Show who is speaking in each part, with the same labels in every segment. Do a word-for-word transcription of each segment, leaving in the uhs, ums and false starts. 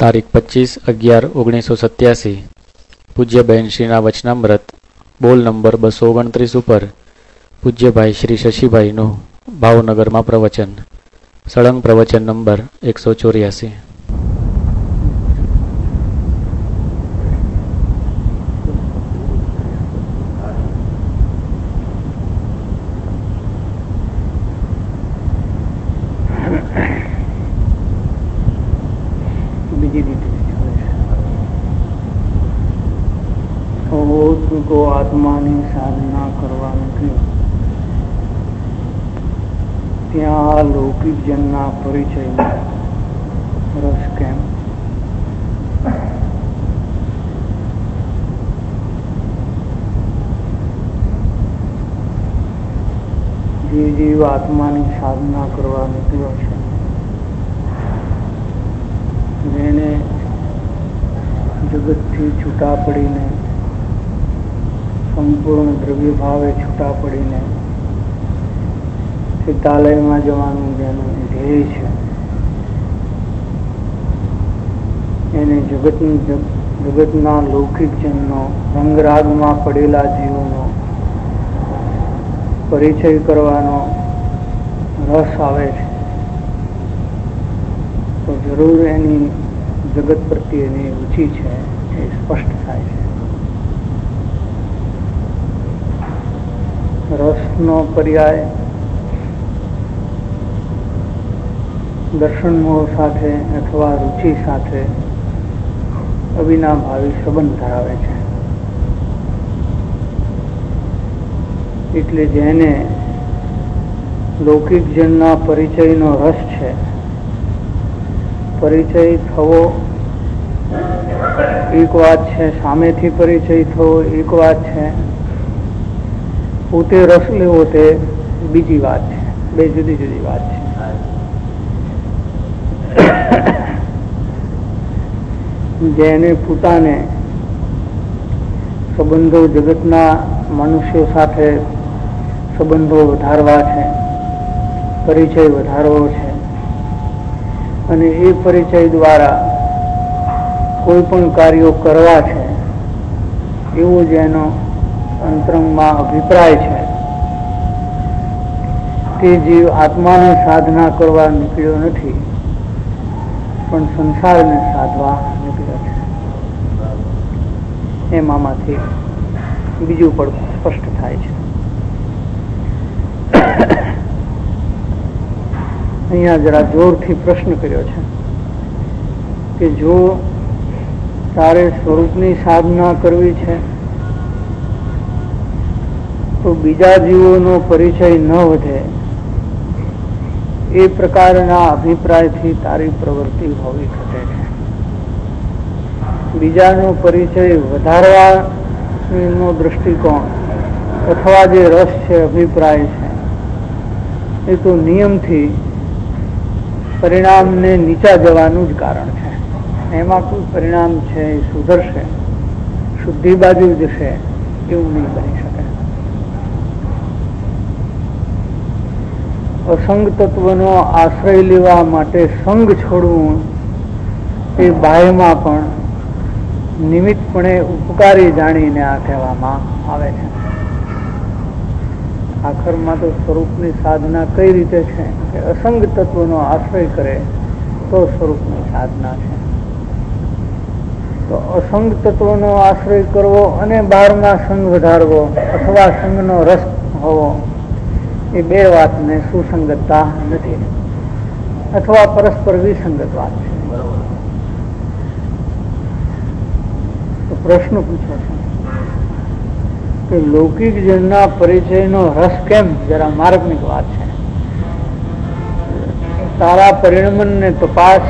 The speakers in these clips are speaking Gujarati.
Speaker 1: તારીખ પચીસ અગિયાર ઓગણીસો સત્યાસી પૂજ્યબહેન શ્રીના વચનામૃત બોલ નંબર બસો ઓગણત્રીસ ઉપર પૂજ્યભાઈ શ્રી શશીભાઈનું ભાવનગરમાં પ્રવચન. સળંગ પ્રવચન નંબર એકસો ચોર્યાસી.
Speaker 2: को आत्मा ने साधना करवा त्या लौकिक जन्ना परिचय रस केम જે જીવ આત્માની સાધના કરવા નીકળ્યો છે જેને જગતથી છૂટા પડીને સંપૂર્ણ દ્રવ્ય ભાવે છૂટા પડીને ચિત્તાલયમાં જવાનું જેનું ધ્યેય છે એને જગત જગતના લૌકિક જનનો રંગરાગમાં પડેલા જીવોનો પરિચય કરવાનો રસ આવે છે તો જરૂર એની જગત પ્રત્યેની રુચિ છે એ સ્પષ્ટ થાય છે. રસનો પર્યાય દર્શન મોહ સાથે અથવા રુચિ સાથે અવિનાભાવી સંબંધ ધરાવે છે. એટલે જેને લૌકિક જનના પરિચયનો રસ છે, પરિચય થવો એક વાત છે, સામેથી પરિચય થવો એક વાત છે, પોતે રસ લેવો તે બીજી વાત છે. બે જુદી જુદી વાત છે. જેને પોતાને સંબંધો જગતના મનુષ્યો સાથે સંબંધો વધારવા છે, પરિચય વધારવો છે અને એ પરિચય દ્વારા કોઈ પણ કાર્યો કરવા છે એવો જેનો અંતરંગમાં અભિપ્રાય છે તે જીવ આત્માની સાધના કરવા નીકળ્યો નથી પણ સંસારને સાધવા નીકળ્યો છે. એમાંથી બીજું પણ સ્પષ્ટ થાય છે. અહીંયા જરા જોરથી પ્રશ્ન કર્યો છે કે જો તારે સ્વરૂપની સાધના કરવી છે તો બીજા જીવોનો પરિચય ન વધે એ પ્રકારના અભિપ્રાયથી તારી પ્રવૃત્તિ હોવી ઘટે છે. બીજાનો પરિચય વધારવાનો દૃષ્ટિકોણ અથવા જે રસ છે, અભિપ્રાય છે, એ તો નિયમથી પરિણામને નીચા જવાનું જ કારણ છે. એમાં કોઈ પરિણામ છે એ સુધરશે, શુદ્ધિ બાજુ જશે એવું નહીં બની શકે. અસંગ તત્વનો આશ્રય લેવા માટે સંગ છોડવું એ બાહ્યમાં પણ નિમિત્તપણે ઉપકારી જાણીને આ કહેવામાં આવે છે. આખરમાં તો સ્વરૂપની સાધના કઈ રીતે છે કે અસંગ તત્વનો આશ્રય કરે તો સ્વરૂપની સાધના છે. તો અસંગ તત્વનો આશ્રય કરવો અને બહારમાં સંગ વધારવો અથવા સંગનો રસ હોવો એ બે વાતને સુસંગતતા નથી અથવા પરસ્પર વિસંગત વાત છે. તો પ્રશ્ન પૂછો છે કે લૌકિક જનના પરિચયનો રસ કેમ? જરા માર્મિક વાત છે. તારા પરિણમનને તપાસ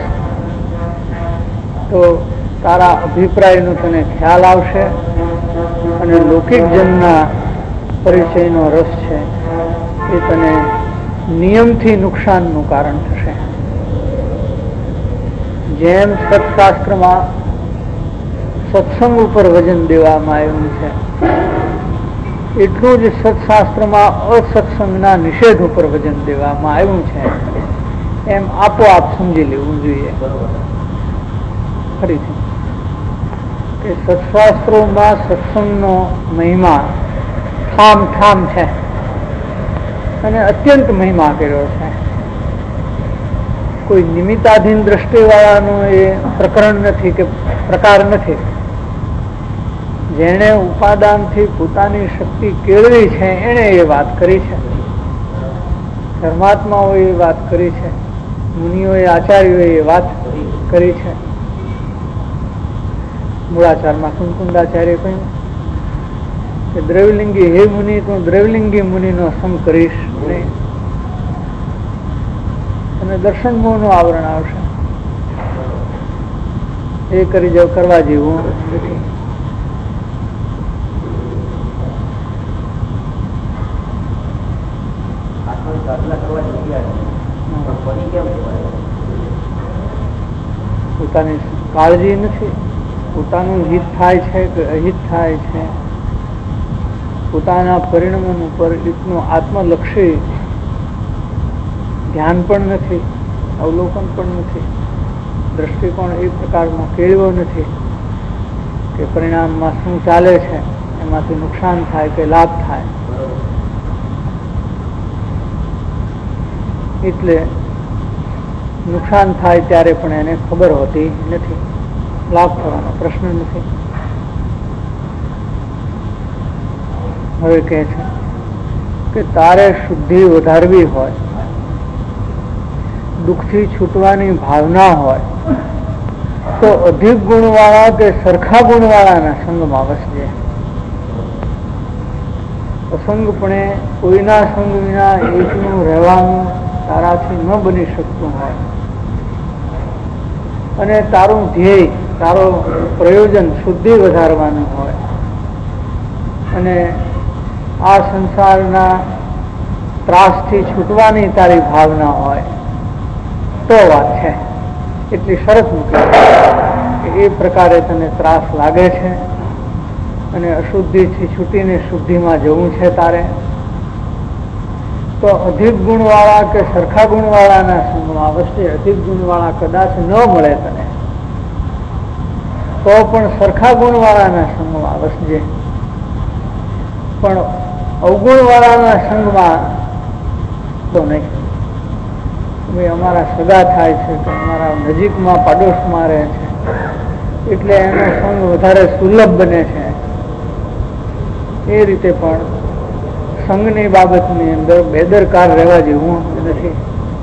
Speaker 2: તો તારા અભિપ્રાયનો તને ખ્યાલ આવશે અને લૌકિક જનના પરિચયનો રસ છે એ તને નિયમથી નુકસાનનું કારણ થશે. જેમ સત્શાસ્ત્રમાં સત્સંગ ઉપર વજન દેવામાં આવ્યું છે એટલું જ સત્શાસ્ત્રમાં અસત્સંગના નિષેધ ઉપર વજન દેવામાં આવ્યું છે. એમ આપોઆપ સમજી લેવું જોઈએ. ફરીથી કે સત્શાસ્ત્રોમાં સત્સંગનો મહિમા ઠામ ઠામ છે અને અત્યંત મહિમા કર્યો છે. કોઈ નિમિત્તાધીન દ્રષ્ટિવાળાનું એ પ્રકરણ નથી કે પ્રકાર નથી. જેણે ઉપાદાનથી પોતાની શક્તિ કેળવી છે એણે એ વાત કરી છે. ધર્માત્માઓએ એ વાત કરી છે, મુનિઓએ આચાર્યોએ એ વાત કરી છે. મૂળાચારમાં કુંકુંદાચાર્ય કહ્યું કે દ્રવલિંગી હે મુનિ, તું દ્રવલિંગી મુનિનો સંગ કરીશ નહીં અને દર્શન મોહનું આવરણ આવશે. એ કરી જાવ, કરવા જેવું નથી. પોતાની કાળજી નથી, પોતાનું હિત થાય છે કે અહિત થાય છે, પોતાના પરિણામ ઉપર એટલું આત્મલક્ષી ધ્યાન પણ નથી, અવલોકન પણ નથી, દ્રષ્ટિકોણ એ પ્રકારનો કેળવો નથી કે પરિણામમાં શું ચાલે છે, એમાંથી નુકસાન થાય કે લાભ થાય. એટલે નુકસાન થાય ત્યારે પણ એને ખબર હોતી નથી, લાભ થવાનો પ્રશ્ન નથી. હવે કહે છે કે તારે શુદ્ધિ વધારવી હોય, દુઃખથી છૂટવાની ભાવના હોય તો અધિક ગુણવાળા કે સરખા ગુણવાળાના સંગમાં વસજે. અસંગપણે કોઈના સંગ વિના એકનું રહેવાનું તારાથી ન બની શકતું હોય અને તારું ધ્યેય, તારો પ્રયોજન શુદ્ધિ વધારવાનું હોય અને આ સંસારના ત્રાસથી છૂટવાની તારી ભાવના હોય તો વાત છે. એટલી શરત મૂકી કે એ પ્રકારે તને ત્રાસ લાગે છે અને અશુદ્ધિથી છૂટીને શુદ્ધિમાં જવું છે તારે, તો અધિક ગુણવાળા કે સરખા ગુણવાળાના સંગમાં અવશ્ય. અધિક ગુણવાળા કદાચ ન મળે તને તો પણ સરખા ગુણવાળાના સંગમાં વસજે. પણ અવગુણવાળાના સંગમાં તો નહીં. ભાઈ અમારા સગા થાય છે કે અમારા નજીકમાં પાડોશમાં રહે છે એટલે એનો સંગ વધારે સુલભ બને છે, એ રીતે પણ સંઘની બાબતની અંદર બેદરકાર રહેવા જેવું નથી.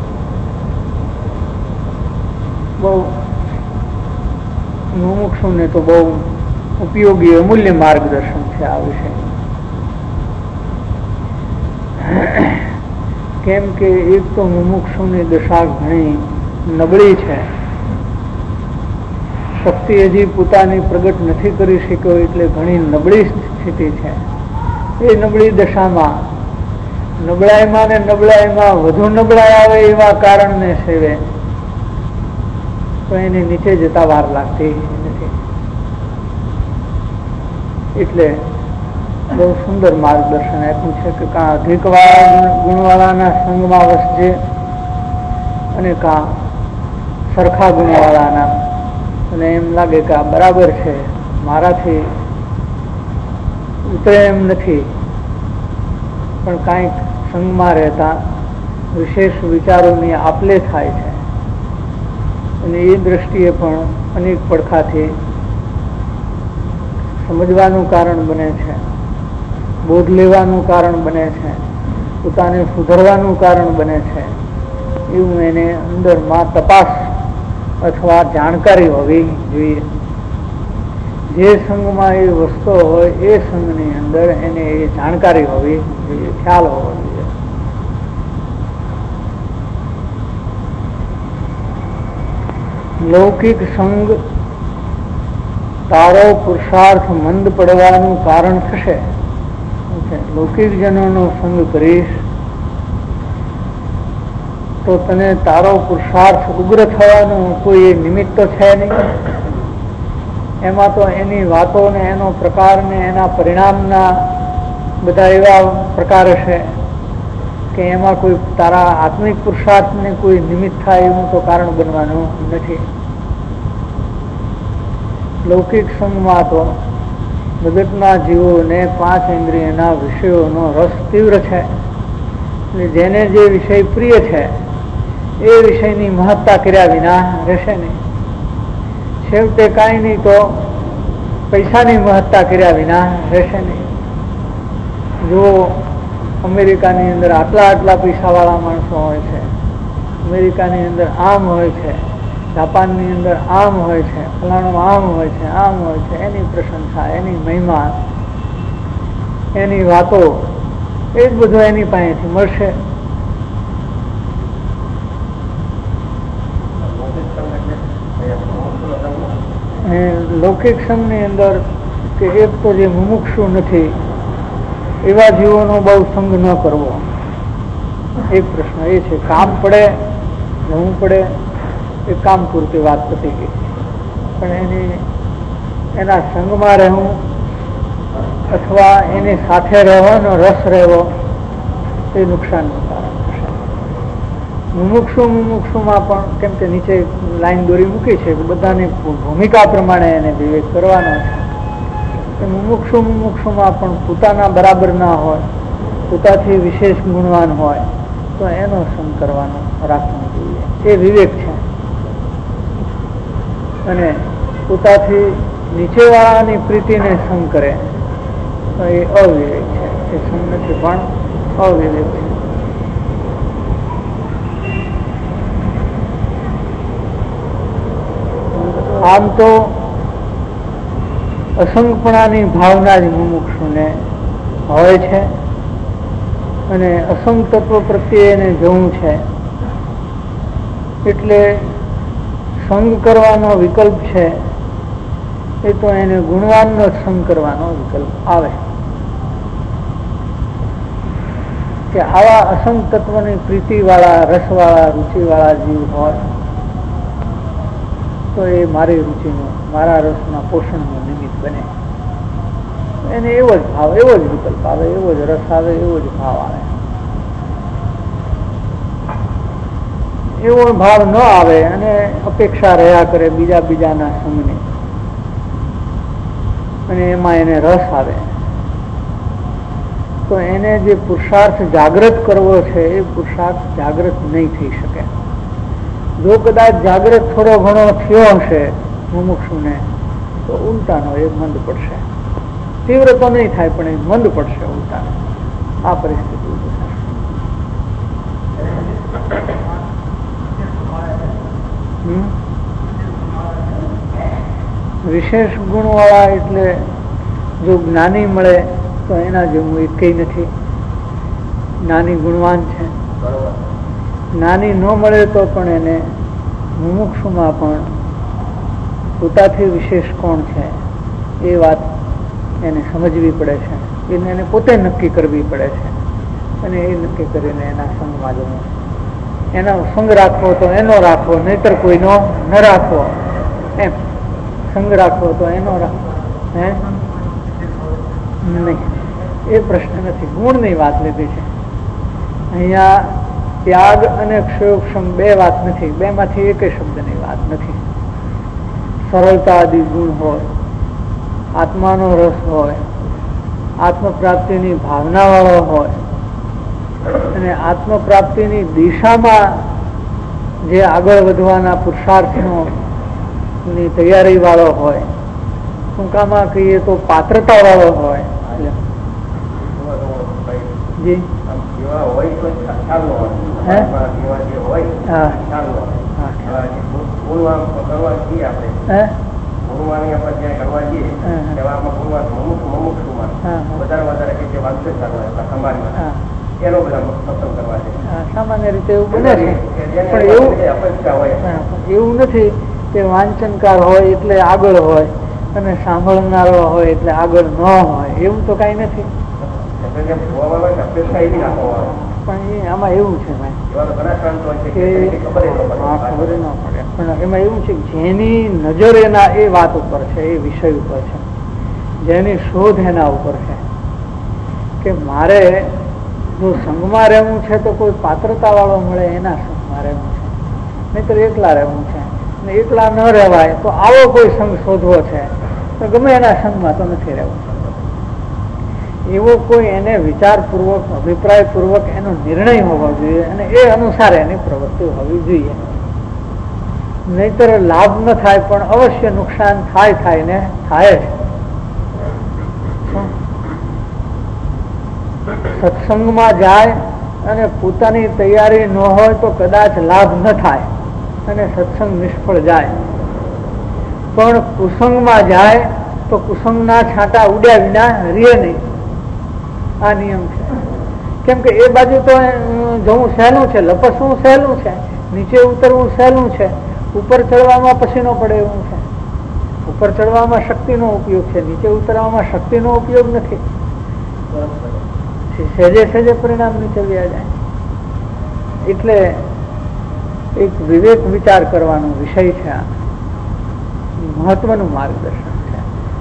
Speaker 2: બહુ મુમુક્ષુને તો બહુ ઉપયોગી અમૂલ્ય માર્ગદર્શન છે આ વિષય. કેમ કે એક તો મુમુક્ષુની દશા ઘણી નબળી છે, શક્તિ હજી પોતાની પ્રગટ નથી કરી શક્યો એટલે ઘણી નબળી સ્થિતિ છે. એ નબળી દશામાં નબળાઈમાં ને નબળાઈમાં વધુ નબળાઈ આવે એવા કારણને સેવે તો એની નીચે જતા વાર લાગતી નથી. એટલે બહુ સુંદર માર્ગદર્શન આપ્યું છે કે કાં અધિક વાળા ગુણવાળાના સંગમાં વસજે અને કાં સરખા ગુણવાળાના. અને એમ લાગે કે આ બરાબર છે, મારાથી ઉતરે એમ નથી, પણ કાંઈક સંગમાં રહેતા વિશેષ વિચારોની આપલે થાય છે અને એ દ્રષ્ટિએ પણ અનેક પડખાથી સમજવાનું કારણ બને છે, બોધ લેવાનું કારણ બને છે, પોતાને સુધરવાનું કારણ બને છે. એવું એને અંદરમાં તપાસ અથવા જાણકારી હોવી જોઈએ. જે સંઘમાં એ વસ્તુ હોય એ સંઘની અંદર એને એ જાણકારી હોવી જોઈએ, ખ્યાલ હોવો જોઈએ. લૌકિક સંઘ તારો પુરુષાર્થ મંદ પડવાનું કારણ થશે. લૌકિક જનોનો સંગ કરીશ તો તને તારો પુરુષાર્થ ઉગ્ર થવાનું કોઈ નિમિત્ત તો છે નહીં. એમાં તો એની વાતો ને એનો પ્રકાર ને એના પરિણામના બધા એવા પ્રકાર છે કે એમાં કોઈ તારા આત્મિક પુરુષાર્થને કોઈ નિમિત્ત થાય એવું તો કારણ બનવાનું નથી. લૌકિક સંગમાં તો જગતના જીવોને પાંચ ઇન્દ્રિયના વિષયોનો રસ તીવ્ર છે. જેને જે વિષય પ્રિય છે એ વિષયની મહત્તા કર્યા વિના રહેશે નહીં. છેવટે કાંઈ નહીં તો પૈસાની મહત્તા કર્યા વિના રહેશે નહીં. જો અમેરિકાની અંદર આટલા આટલા પૈસાવાળા માણસો હોય છે, અમેરિકાની અંદર આમ હોય છે, જાપાનની અંદર આમ હોય છે, ફલાણું આમ હોય છે, આમ હોય છે, એની પ્રશંસા, એની મહિમા, એની વાતો, એ જ બધું એની પાસેથી મળશે. લૌકિક સંઘની અંદર કે એક તો જે મુમુક્ષુ નથી એવા જીવોનો બહુ સંગ ન કરવો. એક પ્રશ્ન એ છે. કામ પડે, જવું પડે, એ કામ પૂરતી વાત પતી ગઈ. પણ એની એના સંગમાં રહેવું અથવા એની સાથે રહેવાનો રસ રહેવો એ નુકસાનનું કારણ થશે. મુમુક્ષુ મુમુક્ષુમાં પણ કેમ કે નીચે લાઈન દોરી મૂકી છે કે બધાની ભૂમિકા પ્રમાણે એને વિવેક કરવાનો છે. મુમુક્ષુ મુમુક્ષુમાં પણ પોતાના બરાબર ના હોય, પોતાથી વિશેષ ગુણવાન હોય તો એનો સંગ કરવાનો રાખવો જોઈએ. એ વિવેક છે. અને પોતાથી નીચેવાળાની પ્રીતિને સંગ કરે તો એ અવિવેક છે. એ સંગ નથી પણ અવિવેક છે. આમ તો અસંગપણાની ભાવના જ મુમુક્ષુને હોય છે અને અસંગ તત્વ પ્રત્યે એને જવું છે એટલે સંગ કરવાનો વિકલ્પ છે એ તો એને ગુણવાનનો સંગ કરવાનો વિકલ્પ આવે. કે આવા અસંગ તત્વની પ્રીતિવાળા, રસવાળા, રૂચિવાળા જીવ હોય તો એ મારી રુચિનું, મારા રસના પોષણનું નિમિત્ત બને. એને એવો જ ભાવ, એવો જ વિકલ્પ આવે, એવો જ રસ આવે, એવો જ ભાવ આવે. એવો ભાવ ન આવે અને અપેક્ષા રહ્યા કરે બીજા બીજાના સંગની અને એમાં એને રસ આવે તો એને જે પુરુષાર્થ જાગૃત કરવો છે એ પુરુષાર્થ જાગૃત નહીં થઈ શકે. જો કદાચ જાગૃત થોડો ઘણો થયો હશે મુમુક્ષુને તો ઉલટાનો એ મંદ પડશે. તીવ્ર તો નહીં થાય પણ એ મંદ પડશે ઉલટાનો. આ પરિસ્થિતિ ઉભી થશે. વિશેષ ગુણવાળા એટલે જો જ્ઞાની મળે તો એના જેવું એ કઈ નથી. જ્ઞાની ગુણવાન છે. જ્ઞાની ન મળે તો પણ એને મુમુક્ષુમાં પણ પોતાથી વિશેષ કોણ છે એ વાત એને સમજવી પડે છે. એને એને પોતે નક્કી કરવી પડે છે અને એ નક્કી કરીને એના સંગમાં જવું. એનો સંગ રાખવો તો એનો રાખવો, નહીતર કોઈનો ન રાખવો. એમ સંગ રાખવો તો એનો રાખવો. હે નહીં, એ પ્રશ્ન નથી. ગુણની વાત લીધી છે અહીંયા. ત્યાગ અને ક્ષયોક્ષમ બે વાત નથી. બે માંથી એક શબ્દની વાત નથી. સરળતા આદિ ગુણ હોય, આત્માનો રસ હોય, આત્મપ્રાપ્તિની ભાવના વાળો હોય અને આત્મપ્રાપ્તિની દિશામાં જે આગળ વધવાના પુરુષાર્થનો ની તૈયારી વાળો હોય, ટૂંકામાં કહીએ તો પાત્રતા વાળો હોય. જી સામાન્ય રીતે એવું બને છે પણ એવું એવું નથી કે વાંચનકાર હોય એટલે આગળ હોય અને સાંભળનારો હોય એટલે આગળ ન હોય. એવું તો કઈ નથી. પણ એ આમાં એવું છે ખબર ન પડે. પણ એમાં એવું છે જેની નજર એના એ વાત ઉપર છે, એ વિષય ઉપર છે, જેની શોધ એના ઉપર છે કે મારે જો સંઘમાં રહેવું છે તો કોઈ પાત્રતા વાળો મળે એના સંઘમાં રહેવું છે, નહીતર એકલા રહેવું છે. ને એકલા ન રહેવાય તો આવો કોઈ સંઘ શોધવો છે તો ગમે એના સંઘમાં તો નથી રહેવું. એવો કોઈ એને વિચારપૂર્વક અભિપ્રાયપૂર્વક એનો નિર્ણય હોવો જોઈએ અને એ અનુસાર એની પ્રવૃત્તિ હોવી જોઈએ. નહીતર લાભ ન થાય પણ અવશ્ય નુકસાન થાય થાય ને થાય જ. સત્સંગમાં જાય અને પોતાની તૈયારી ન હોય તો કદાચ લાભ ન થાય અને સત્સંગ નિષ્ફળ જાય. પણ કુસંગમાં જાય તો કુસંગના છાંટા ઉડ્યા વિના રીએ નહીં. આ નિયમ છે. કેમ કે એ બાજુ તો જવું સહેલું છે, લપસવું સહેલું છે, નીચે ઉતરવું સહેલું છે, ઉપર ચડવામાં પસીનો પડે એવું છે. ઉપર ચડવામાં શક્તિનો ઉપયોગ છે, નીચે ઉતરવામાં શક્તિનો ઉપયોગ નથી. સહેજે સહેજે પરિણામ નીચે વ્યા જાય. એટલે એક વિવેક વિચાર કરવાનો વિષય છે. આ મહત્વનું માર્ગદર્શન છે.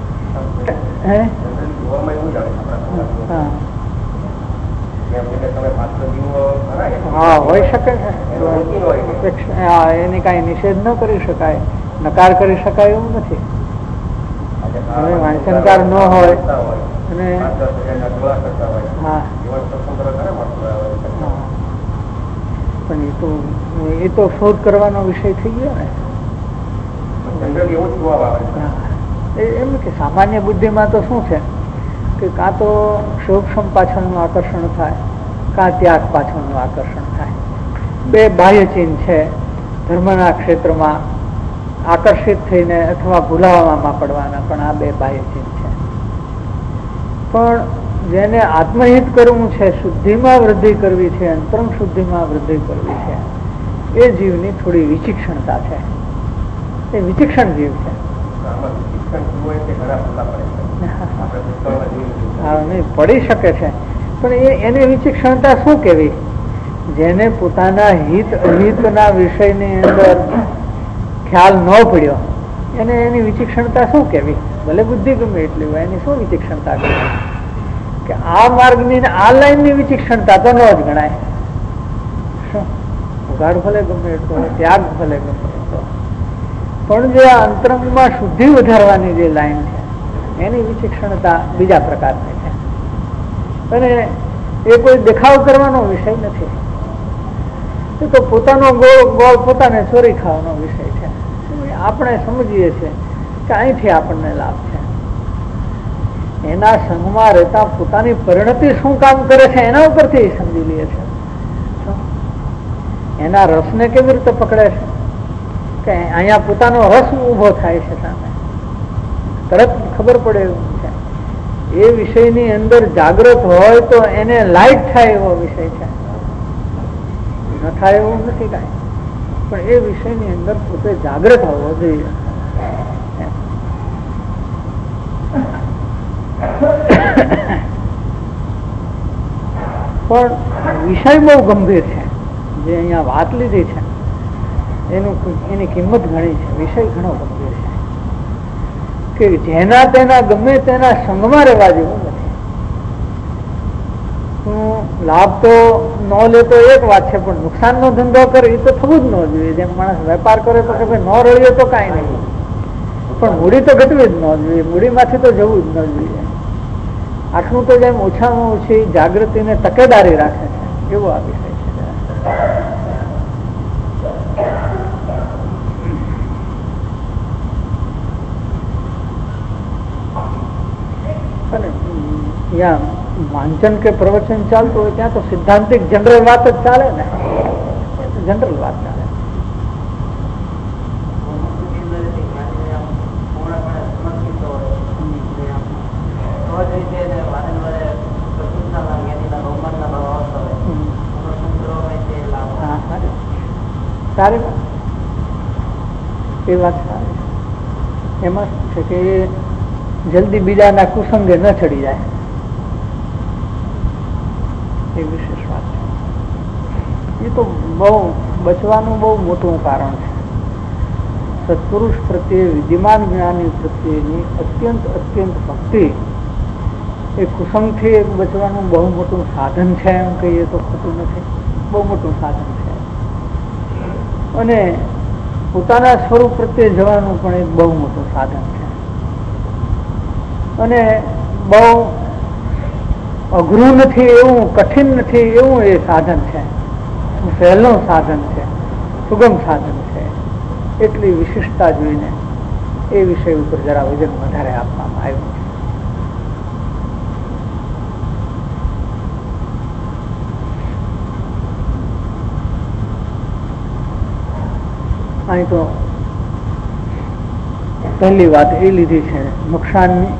Speaker 2: હા, હોય શકે છે. એની કઈ નિષેધ ન કરી શકાય, નકાર કરી શકાય એવું નથી. હવે વાંચનકાર ન હોય અને હા પણ એ તો એ તો શોધ કરવાનો વિષય થઈ ગયો ને. એમ કે સામાન્ય બુદ્ધિમાં તો શું છે કે કાં તો ક્ષોભક્ષમ પાછળનું આકર્ષણ થાય, કાં ત્યાગ પાછળનું આકર્ષણ થાય. બે બાહ્ય ચિહ્ન છે ધર્મના ક્ષેત્રમાં આકર્ષિત થઈને અથવા ભૂલાવામાં પડવાના, પણ આ બે બાહ્ય ચિહ્ન છે. પણ જેને આત્મહિત કરવું છે, શુદ્ધિમાં વૃદ્ધિ કરવી છે, અંતરંગ શુદ્ધિમાં વૃદ્ધિ કરવી છે, એ જીવની થોડી વિચિક્ષણતા છે. એ વિચિક્ષણ જીવ છે. પડી શકે છે પણ એ એને વિચિક્ષણતા શું કેવી? જેને પોતાના હિત અહિતના વિષયની અંદર ખ્યાલ ન પડ્યો એને એની વિચિક્ષણતા શું કેવી? ભલે બુદ્ધિ ગમે એટલી હોય, એની શું વિચિક્ષણતા કહેવાય? કે આ માર્ગની આ લાઈનની વિચિક્ષણતા તો ન જ ગણાય. શું ઉઘાડ ભલે ગમે એટલો, ત્યાગ ભલે ગમે એટલો, પણ જે અંતરંગમાં શુદ્ધિ વધારવાની જે લાઈન છે એની વિચિક્ષણતા બીજા પ્રકારની છે. અને એ કોઈ દેખાવ કરવાનો વિષય નથી. એ તો પોતાનો ગોળ ગોળ પોતાને ચોરી ખાવાનો વિષય છે. આપણે સમજીએ છીએ કે અહીંથી આપણને લાભ છે. એના સંઘમાં રહેતા પોતાની પરિણતિ શું કામ કરે છે એના ઉપરથી સમજી લે છે. એના રસને કેવી રીતે પકડે છે કે અહીંયા પોતાનો રસ ઉભો થાય છે સામે, તરત ખબર પડે એવું છે. એ વિષયની અંદર જાગૃત હોય તો એને લાઈટ થાય એવો વિષય છે. ન થાય એવું નથી કાંઈ, પણ એ વિષયની અંદર પોતે જાગૃત હોવો જોઈએ. પણ વિષય બહુ ગંભીર છે. જે અહીંયા વાત લીધી છે એનું એની કિંમત ઘણી છે. વિષય ઘણો ગંભીર છે કે જેના તેના ગમે તેના સંગમાં રહેવા જેવું નથી. લાભ તો ન લે તો એક વાત છે, પણ નુકસાન નો ધંધો કરે એ તો થવું જ ન જોઈએ. જેમ માણસ વેપાર કરે તો કે ભાઈ ન રળીએ તો કાંઈ નહીં, પણ મૂડી તો ઘટવી જ ન જોઈએ. મૂડીમાંથી તો જવું જ ન જોઈએ. આટલું તો જેમ ઓછામાં ઓછી જાગૃતિને તકેદારી રાખે છે એવો આ વિષય છે. અને ત્યાં વાંચન કે પ્રવચન ચાલતું હોય ત્યાં તો સિદ્ધાંતિક જનરલ વાત જ ચાલે ને, જનરલ વાત ચાલે. સારી એ વાત સારી. એમાં શું છે કે જલ્દી બીજાના કુસંગે ન ચડી જાય એ વિશેષ વાત છે. એ તો બહુ બચવાનું બહુ મોટું કારણ છે. સત્પુરુષ પ્રત્યે, વિદ્યમાન જ્ઞાની પ્રત્યેની અત્યંત અત્યંત ભક્તિ એ કુસંગથી એક બચવાનું બહુ મોટું સાધન છે. એમ કહીએ તો ખોટું નથી, બહુ મોટું સાધન છે. અને પોતાના સ્વરૂપ પ્રત્યે જવાનું પણ એક બહુ મોટું સાધન છે અને બહુ અઘરું નથી એવું, કઠિન નથી એવું એ સાધન છે, સહેલું સાધન છે, સુગમ સાધન છે. એટલી વિશિષ્ટતા જોઈને એ વિષય ઉપર જરા વજન વધારે આપવામાં આવ્યું છે. અહીં તો પહેલી વાત એ લીધી છે નુકસાનની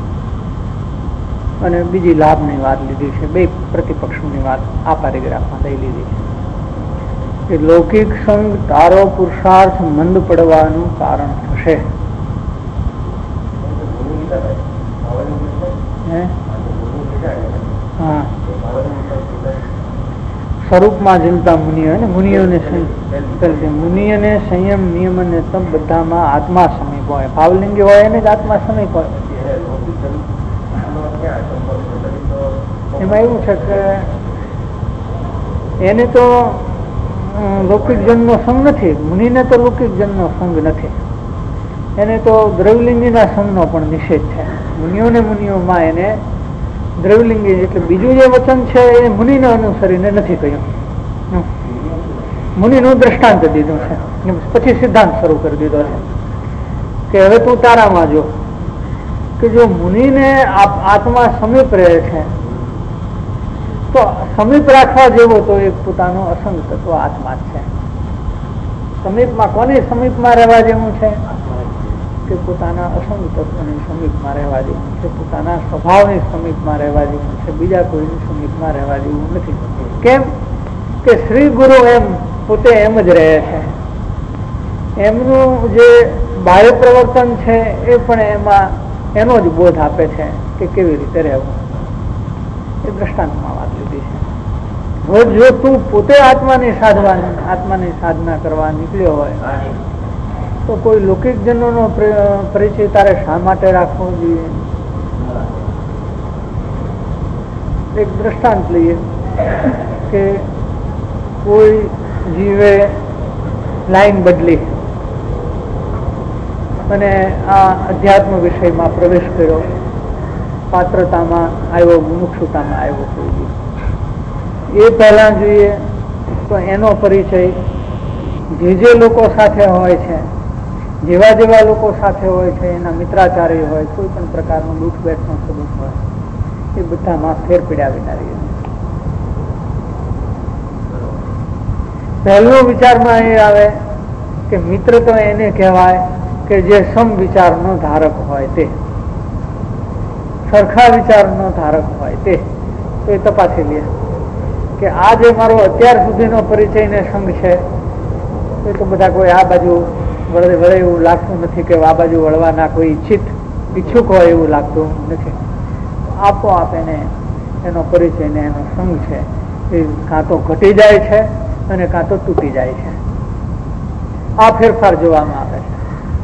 Speaker 2: અને બીજી લાભની વાત લીધી છે. બે પ્રતિપક્ષની વાત આ પેરેગ્રાફમાં લઈ લીધી છે કે લૌકિક સંગ તારો પુરુષાર્થ મંદ પડવાનું કારણ થશે. હા, સ્વરૂપમાં જીવતા મુનિઓ ને મુનિઓને મુનિઓને સંયમ નિયમ અને તપ બધામાં આત્મા સમીપ હોય. ભાવલિંગી હોય એને જ આત્મા સમીપ હોય. એમાં એવું છે કે એને તો લૌકિક જનનો સંગ નથી, મુનિને તો લૌકિક જનનો સંગ નથી, એને તો દ્રવલિંગીના સંગનો પણ નિષેધ છે. મુનિઓને મુનિઓમાં એને દ્રવલિંગી એટલે બીજું જે વચન છે એ મુનિને અનુસરીને નથી કહ્યું. મુનિનું દ્રષ્ટાંત દીધું છે, પછી સિદ્ધાંત શરૂ કરી દીધો છે કે હવે તું તારામાં જો કે જો મુનિને આત્મા સમીપ રહે છે તો સમીપ રાખવા જેવો તો એક પોતાનો અસંગ તત્વ આત્મા છે. સમીપમાં કોની સમીપમાં રહેવા જેવું છે કે પોતાના અસંગ તત્વની સમીપમાં રહેવા જેવું છે, પોતાના સ્વભાવની સમીપમાં રહેવા જેવું છે, બીજા કોઈની સમીપમાં રહેવા જેવું નથી. કેમ કે શ્રી ગુરુ એમ પોતે એમ જ રહે છે, એમનું જે બાહ્ય પ્રવર્તન છે એ પણ એમાં એનો જ બોધ આપે છે કે કેવી રીતે રહેવું. એ દ્રષ્ટાંતમાં વાત લીધી છે. રોજ જો તું પોતે આત્માની સાધવાની આત્માની સાધના કરવા નીકળ્યો હોય તો કોઈ લૌકિક જનોનો પરિચય તારે શા માટે રાખવો જોઈએ? એક દ્રષ્ટાંત લઈએ કે કોઈ જીવે લાઈન બદલી અને આ અધ્યાત્મ વિષયમાં પ્રવેશ કર્યો, પાત્રતામાં આવ્યો, મુમુક્ષુતામાં આવ્યો. કોઈ એ પહેલા જોઈએ તો એનો પરિચય જે જે લોકો સાથે હોય છે, જેવા જેવા લોકો સાથે હોય છે, એના મિત્રાચાર્ય હોય, કોઈ પણ પ્રકારનું દુઃખ બેઠનો સંબંધ હોય, એ બધામાં ફેર પીડ્યા વિના રહે. પહેલો વિચારમાં એ આવે કે મિત્ર તો એને કહેવાય કે જે સમ વિચારનો ધારક હોય, તે સરખા વિચારનો ધારક હોય તે. તો એ તપાસી લે કે આ જે મારો અત્યાર સુધીનો પરિચય ને સંગ છે એ તો બધા કોઈ આ બાજુ વળે વળે એવું લાગતું નથી કે આ બાજુ વળવાના કોઈ ઈચ્છિત ઈચ્છુક હોય એવું લાગતું નથી. આપોઆપ એને એનો પરિચય ને એનો સંગ છે એ કાં તો ઘટી જાય છે અને કાં તો તૂટી જાય છે. આ ફેરફાર જોવામાં આવે છે.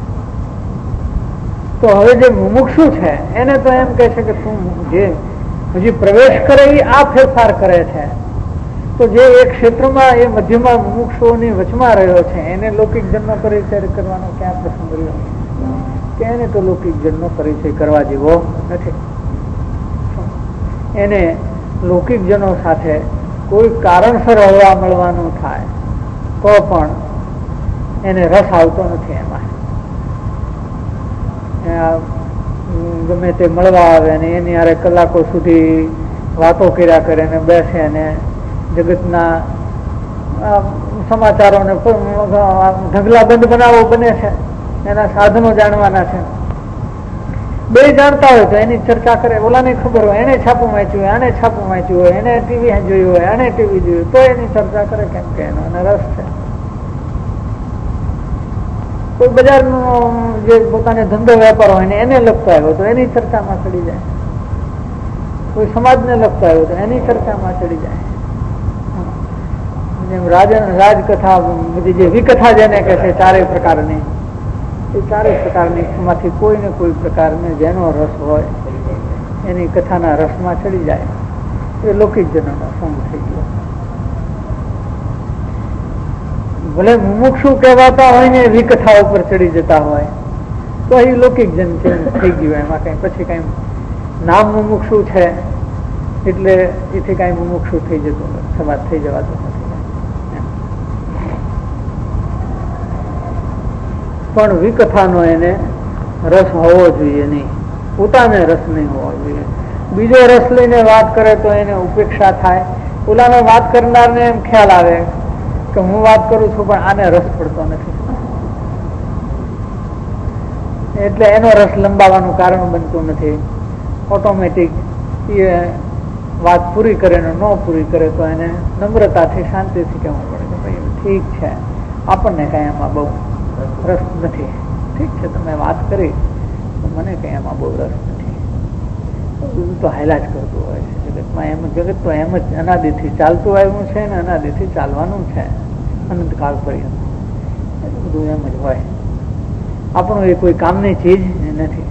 Speaker 2: તો હવે જે મુમુક્ષુ છે એને તો એમ કહે છે કે તું જે હજી પ્રવેશ કરે એ આ ફેરફાર કરે છે, તો જે એક ક્ષેત્રમાં એ મધ્યમાં મુમુક્ષુઓની વચમાં રહ્યો છે એને લૌકિક જન્મ પરિચય કરવાનો ક્યાં પ્રસંગ રહ્યો કે એને તો લૌકિક જન્મ પરિચય કરવા જેવો નથી. એને લૌકિક જનો સાથે કોઈ કારણસર હળવા મળવાનું થાય તો પણ એને રસ આવતો નથી. એમાં ગમે તે મળવા આવે ને એની હારે કલાકો સુધી વાતો કર્યા કરે ને બેસે ને જગતના સમાચારોને ઢગલા બંધ બનાવવો બને છે, એના સાધનો જાણવાના છે. બે જાણતા હોય તો એની ચર્ચા કરે, ઓલાને ખબર હોય, એને છાપું વાંચ્યું હોય, આને છાપું વાંચ્યું હોય, એને ટીવી જોયું હોય, આને ટીવી જોયું, તો એની ચર્ચા કરે કેમ કે એનો એને રસ છે. કોઈ બજારનો જે પોતાને ધંધો વેપાર હોય ને એને લગતો આવ્યો તો એની ચર્ચામાં ચડી જાય, કોઈ સમાજને લગતો આવ્યો તો એની ચર્ચામાં ચડી જાય. જેમ રાજ રાજકથા બધી જે વિકથા જેને કહે છે ચારેય પ્રકારની, એ ચારેય પ્રકારની માંથી કોઈ ને કોઈ પ્રકારને જેનો રસ હોય એની કથાના રસમાં ચડી જાય. એ લૌકિક જનોનો સંગ થઈ ગયો. ભલે મુમુક્ષુ કહેવાતા હોય ને વિકથા ઉપર ચડી જતા હોય તો એ લૌકિક જન થઈ ગયું. એમાં કઈ પછી કઈ નામ મુમુક્ષુ છે એટલે એથી કઈ મુમુક્ષુ થઈ જતું સમાજ થઈ જવાતું નથી. પણ વિકથાનો એને રસ હોવો જોઈએ નહીં, પોતાને રસ નહીં હોવો જોઈએ. બીજો રસ લઈને વાત કરે તો એને ઉપેક્ષા થાય. ઓલાને વાત કરનારને એમ ખ્યાલ આવે કે હું વાત કરું છું પણ આને રસ પડતો નથી, એટલે એનો રસ લંબાવાનું કારણ બનતું નથી. ઓટોમેટિક એ વાત પૂરી કરે ને ન પૂરી કરે તો એને નમ્રતાથી શાંતિથી કહેવું પડે કે ભાઈ ઠીક છે, આપણને કઈ એમાં બહુ રસ નથી. ઠીક છે, તમે વાત કરી તો મને કઈ એમાં બહુ રસ નથી. બધું તો હાયલા જ કરતું હોય છે જગતમાં. એમ જગત તો એમ જ અનાદિથી ચાલતું આવ્યું છે ને અનાદિથી ચાલવાનું છે અનંતકાળ પર્યંત. બધું એમ જ હોય. આપણું એ કોઈ કામની ચીજ નથી.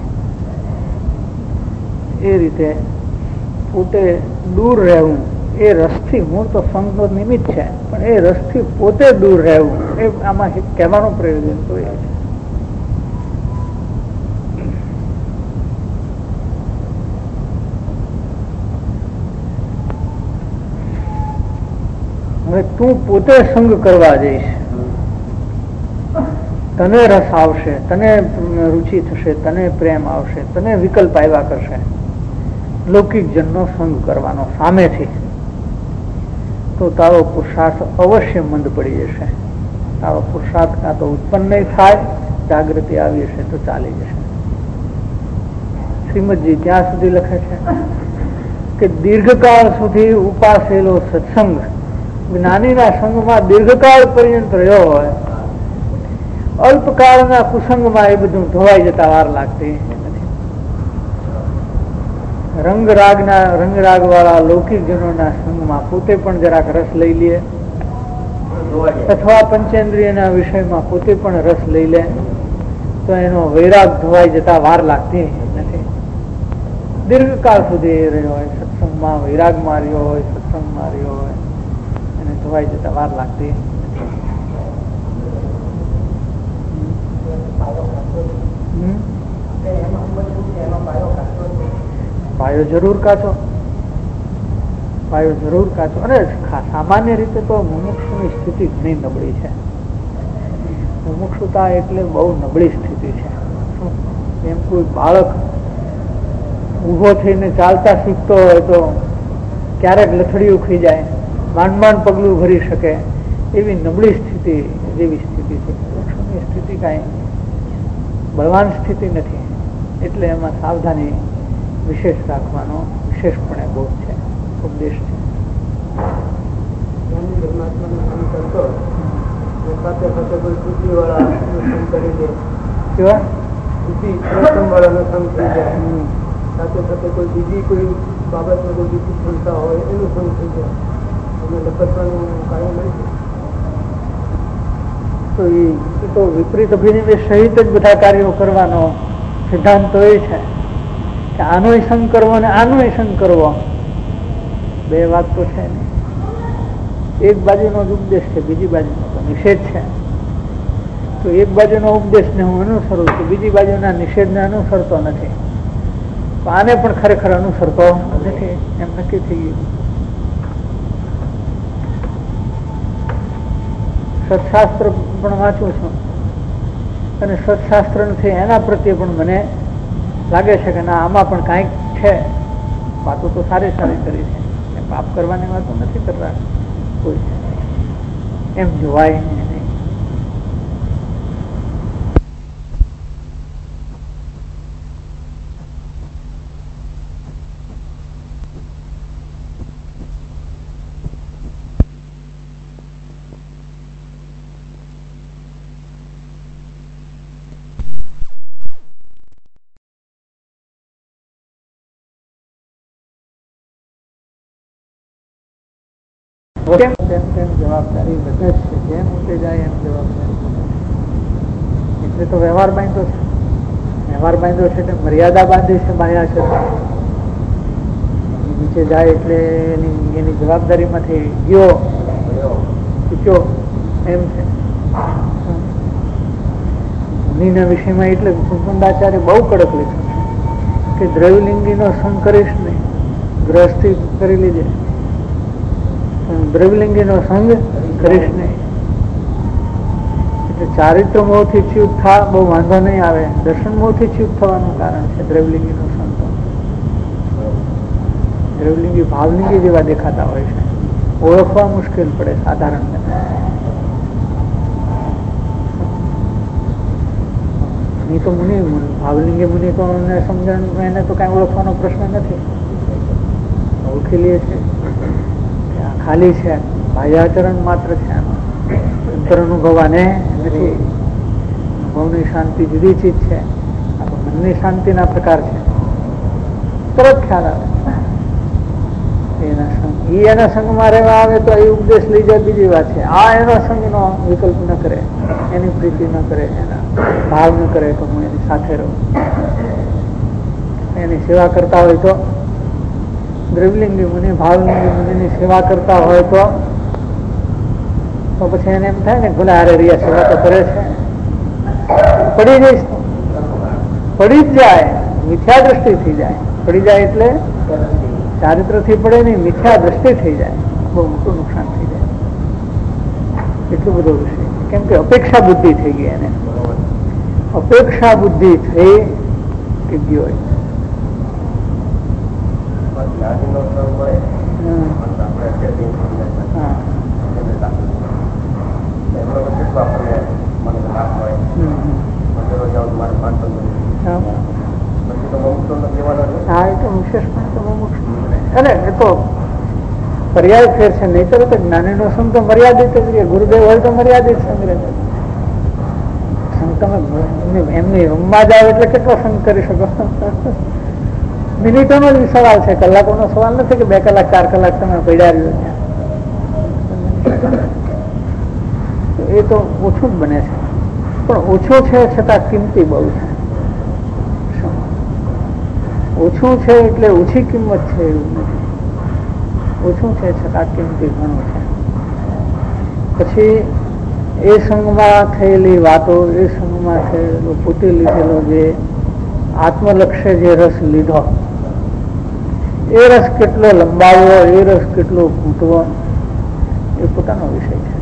Speaker 2: એ રીતે પોતે દૂર રહેવું એ રસથી, મૂળ તો સંગનો નિમિત્ત છે, પણ એ રસથી પોતે દૂર રહેવું એ આમાં કહેવાનું પ્રયોજન તો એ છે. હવે તું પોતે સંગ કરવા જઈશ, તને રસ આવશે, તને રુચિ થશે, તને પ્રેમ આવશે, તને વિકલ્પ આવ્યા કરશે. લૌકિક જનનો સંગ કરવાનો સામેથી, તો તારો પુરુષાર્થ અવશ્ય મંદ પડી જશે. તારો પુરુષાર્થ કાં તો ઉત્પન્ન નહીં થાય, જાગૃતિ આવી હશે તો ચાલી જશે. શ્રીમદજી ત્યાં સુધી લખે છે કે દીર્ઘકાળ સુધી ઉપાસેલો સત્સંગ જ્ઞાનીના સંગમાં દીર્ઘકાળ પર્યંત રહ્યો હોય, અલ્પકાળના કુસંગમાં એ બધું ધોવાઈ જતા વાર લાગતી નથી. રંગરાગના રંગરાગ વાળા લૌકિક જનોના સંગમાં પોતે પણ જરાક રસ લઈ લે, અથવા પંચેન્દ્રિયના વિષયમાં પોતે પણ રસ લઈ લે તો એનો વૈરાગ ધોવાઈ જતા વાર લાગતી નથી. દીર્ઘકાળ સુધી રહ્યો હોય સત્સંગમાં, વૈરાગમાં રહ્યો હોય, સત્સંગમાં રહ્યો હોય, એને ધોવાઈ જતા વાર લાગતી. પાયો જરૂર કાચો, પાયો જરૂર કાચો. અને સામાન્ય રીતે તો મુમુક્ષુની સ્થિતિ ઘણી નબળી છે. મુમુક્ષુતા એટલે બહુ નબળી સ્થિતિ છે. એમ કોઈ બાળક ઉભો થઈને ચાલતા શીખતો હોય તો ક્યારેક લથડિયું ખાઈ જાય, માંડ માંડ પગલું ભરી શકે, એવી નબળી સ્થિતિ જેવી સ્થિતિ છે. મુમુક્ષુની સ્થિતિ કાંઈ બળવાન સ્થિતિ નથી. એટલે એમાં સાવધાની વિશેષ રાખવાનો વિશેષપણે બોધ છે, ઉપદેશ છે.
Speaker 3: સાથે સાથે કોઈ બીજી કોઈ બાબતમાં કોઈ બીજી ક્ષમતા હોય એનું સંગ થઈ જાય, એને લપટવાનું કાયમ નથી.
Speaker 2: તો એ તો વિપરીત અભિનિવેશ સહિત જ બધા કાર્યો કરવાનો સિદ્ધાંત તો એ છે કે આનોય સંગ કરવો અને આનોય સંગ કરવો, બે વાત તો છે નહીં. એક બાજુનો જ ઉપદેશ છે, બીજી બાજુનો તો નિષેધ છે. તો એક બાજુનો ઉપદેશને હું અનુસરું છું, બીજી બાજુના નિષેધને અનુસરતો નથી, તો આને પણ ખરેખર અનુસરતો નથી એમ નક્કી થઈ ગયું. સત્શાસ્ત્ર પણ વાંચું છું અને સત્શાસ્ત્ર નથી એના પ્રત્યે પણ મને લાગે છે કે ના આમાં પણ કાંઈક છે. વાતો તો સારી સારી કરી છે, પાપ કરવાની વાતો નથી કરતા કોઈ, એમ જોવાય નહીં. કેમ તેમ તેમ જવાબદારી વધે જ છે, જેમ ઊંચે જાય એમ જવાબદારી વધે. એટલે તો વ્યવહાર બાંધ્યો છે, વ્યવહાર બાંધ્યો છે એટલે મર્યાદા બાંધી છે, માયા છે. નીચે જાય એટલે એની એની જવાબદારીમાંથી ગયો ચૂક્યો એમ છે. અગ્નિના વિષયમાં એટલે મુકુંદાચાર્ય બહુ કડક લખ્યું છે કે દ્રવ્યલિંગીનો સંગ કરીશ નહીં, ગ્રહસ્થી કરી લીધે, પણ દ્રવ્યલિંગીનો સંગ કરીશ નહીં. એટલે ચારિત્ર મોહથી ચ્યુત થા બહુ વાંધો નહીં આવે, દર્શન મોહથી ચ્યુત થવાનું કારણ છે દ્રવ્યલિંગીનો સંગ. દ્રવ્યલિંગી ભાવલિંગી જેવા દેખાતા હોય છે, ઓળખવા મુશ્કેલ પડે સાધારણ. નહીં તો મુનિ ભાવલિંગી મુનિ તો સમજણ એને તો કઈ ઓળખવાનો પ્રશ્ન નથી, ઓળખી લે છે. ખાલી છે, બાહ્યાચરણ માત્ર છે, અંતર અનુભવાને નથી. અનુભવની શાંતિ જુદી ચીજ છે, મનની શાંતિના પ્રકાર છે, તરત ખ્યાલ આવે. એના સંગ એ એના સંગમાં રહેવા આવે તો એ ઉપદેશ લઈ જાય બીજી વાત છે. આ એનો સંગનો વિકલ્પ ન કરે, એની પ્રીતિ ન કરે, એના ભાવ ન કરે તો હું એની સાથે રહું. એની સેવા કરતા હોય તો દ્રવ્યલિંગી મુનિ ભાવલિંગી મુનિની સેવા કરતા હોય તો તો પછી એને એમ થાય ને ભલે હારે રહ્યા સેવા તો કરે છે, પડી જઈશ, પડી જ જાય, મિથ્યા દ્રષ્ટિ થઈ જાય. પડી જાય એટલે ચારિત્ર થી પડે નહીં, મિથ્યા દ્રષ્ટિ થઈ જાય, બહુ મોટું નુકસાન થઈ જાય. એટલું બધું વિષય, કેમ કે અપેક્ષા બુદ્ધિ થઈ ગઈ એને, અપેક્ષા બુદ્ધિ થઈ કે ગયો હોય. હા, એ તો વિશેષ અને એ તો પર્યાય ફેર છે. નહીં તો જ્ઞાની નો સંગ તો મર્યાદિત જ રહે, ગુરુદેવ હોય તો મર્યાદિત સંગ રહે. તમે એમની રૂમમાં જાઓ એટલે કેટલો સંગ કરી શકો? મિનિટોનો જ સવાલ છે, કલાકોનો સવાલ નથી કે બે કલાક ચાર કલાક તમે પડ્યા રહ્યો ત્યાં. એ તો ઓછું જ બને છે, પણ ઓછું છે છતાં કિંમતી બહુ છે. ઓછું છે એટલે ઓછી કિંમત છે એવું નથી, ઓછું છે છતાં કિંમતી ઘણું છે. પછી એ સંઘમાં થયેલી વાતો, એ સંઘમાં થયેલો પોતે લીધેલો જે આત્મલક્ષ્ય જે રસ લીધો, એ રસ કેટલો લંબાવવો, એ રસ કેટલો ઘૂંટવો, એ પોતાનો વિષય છે.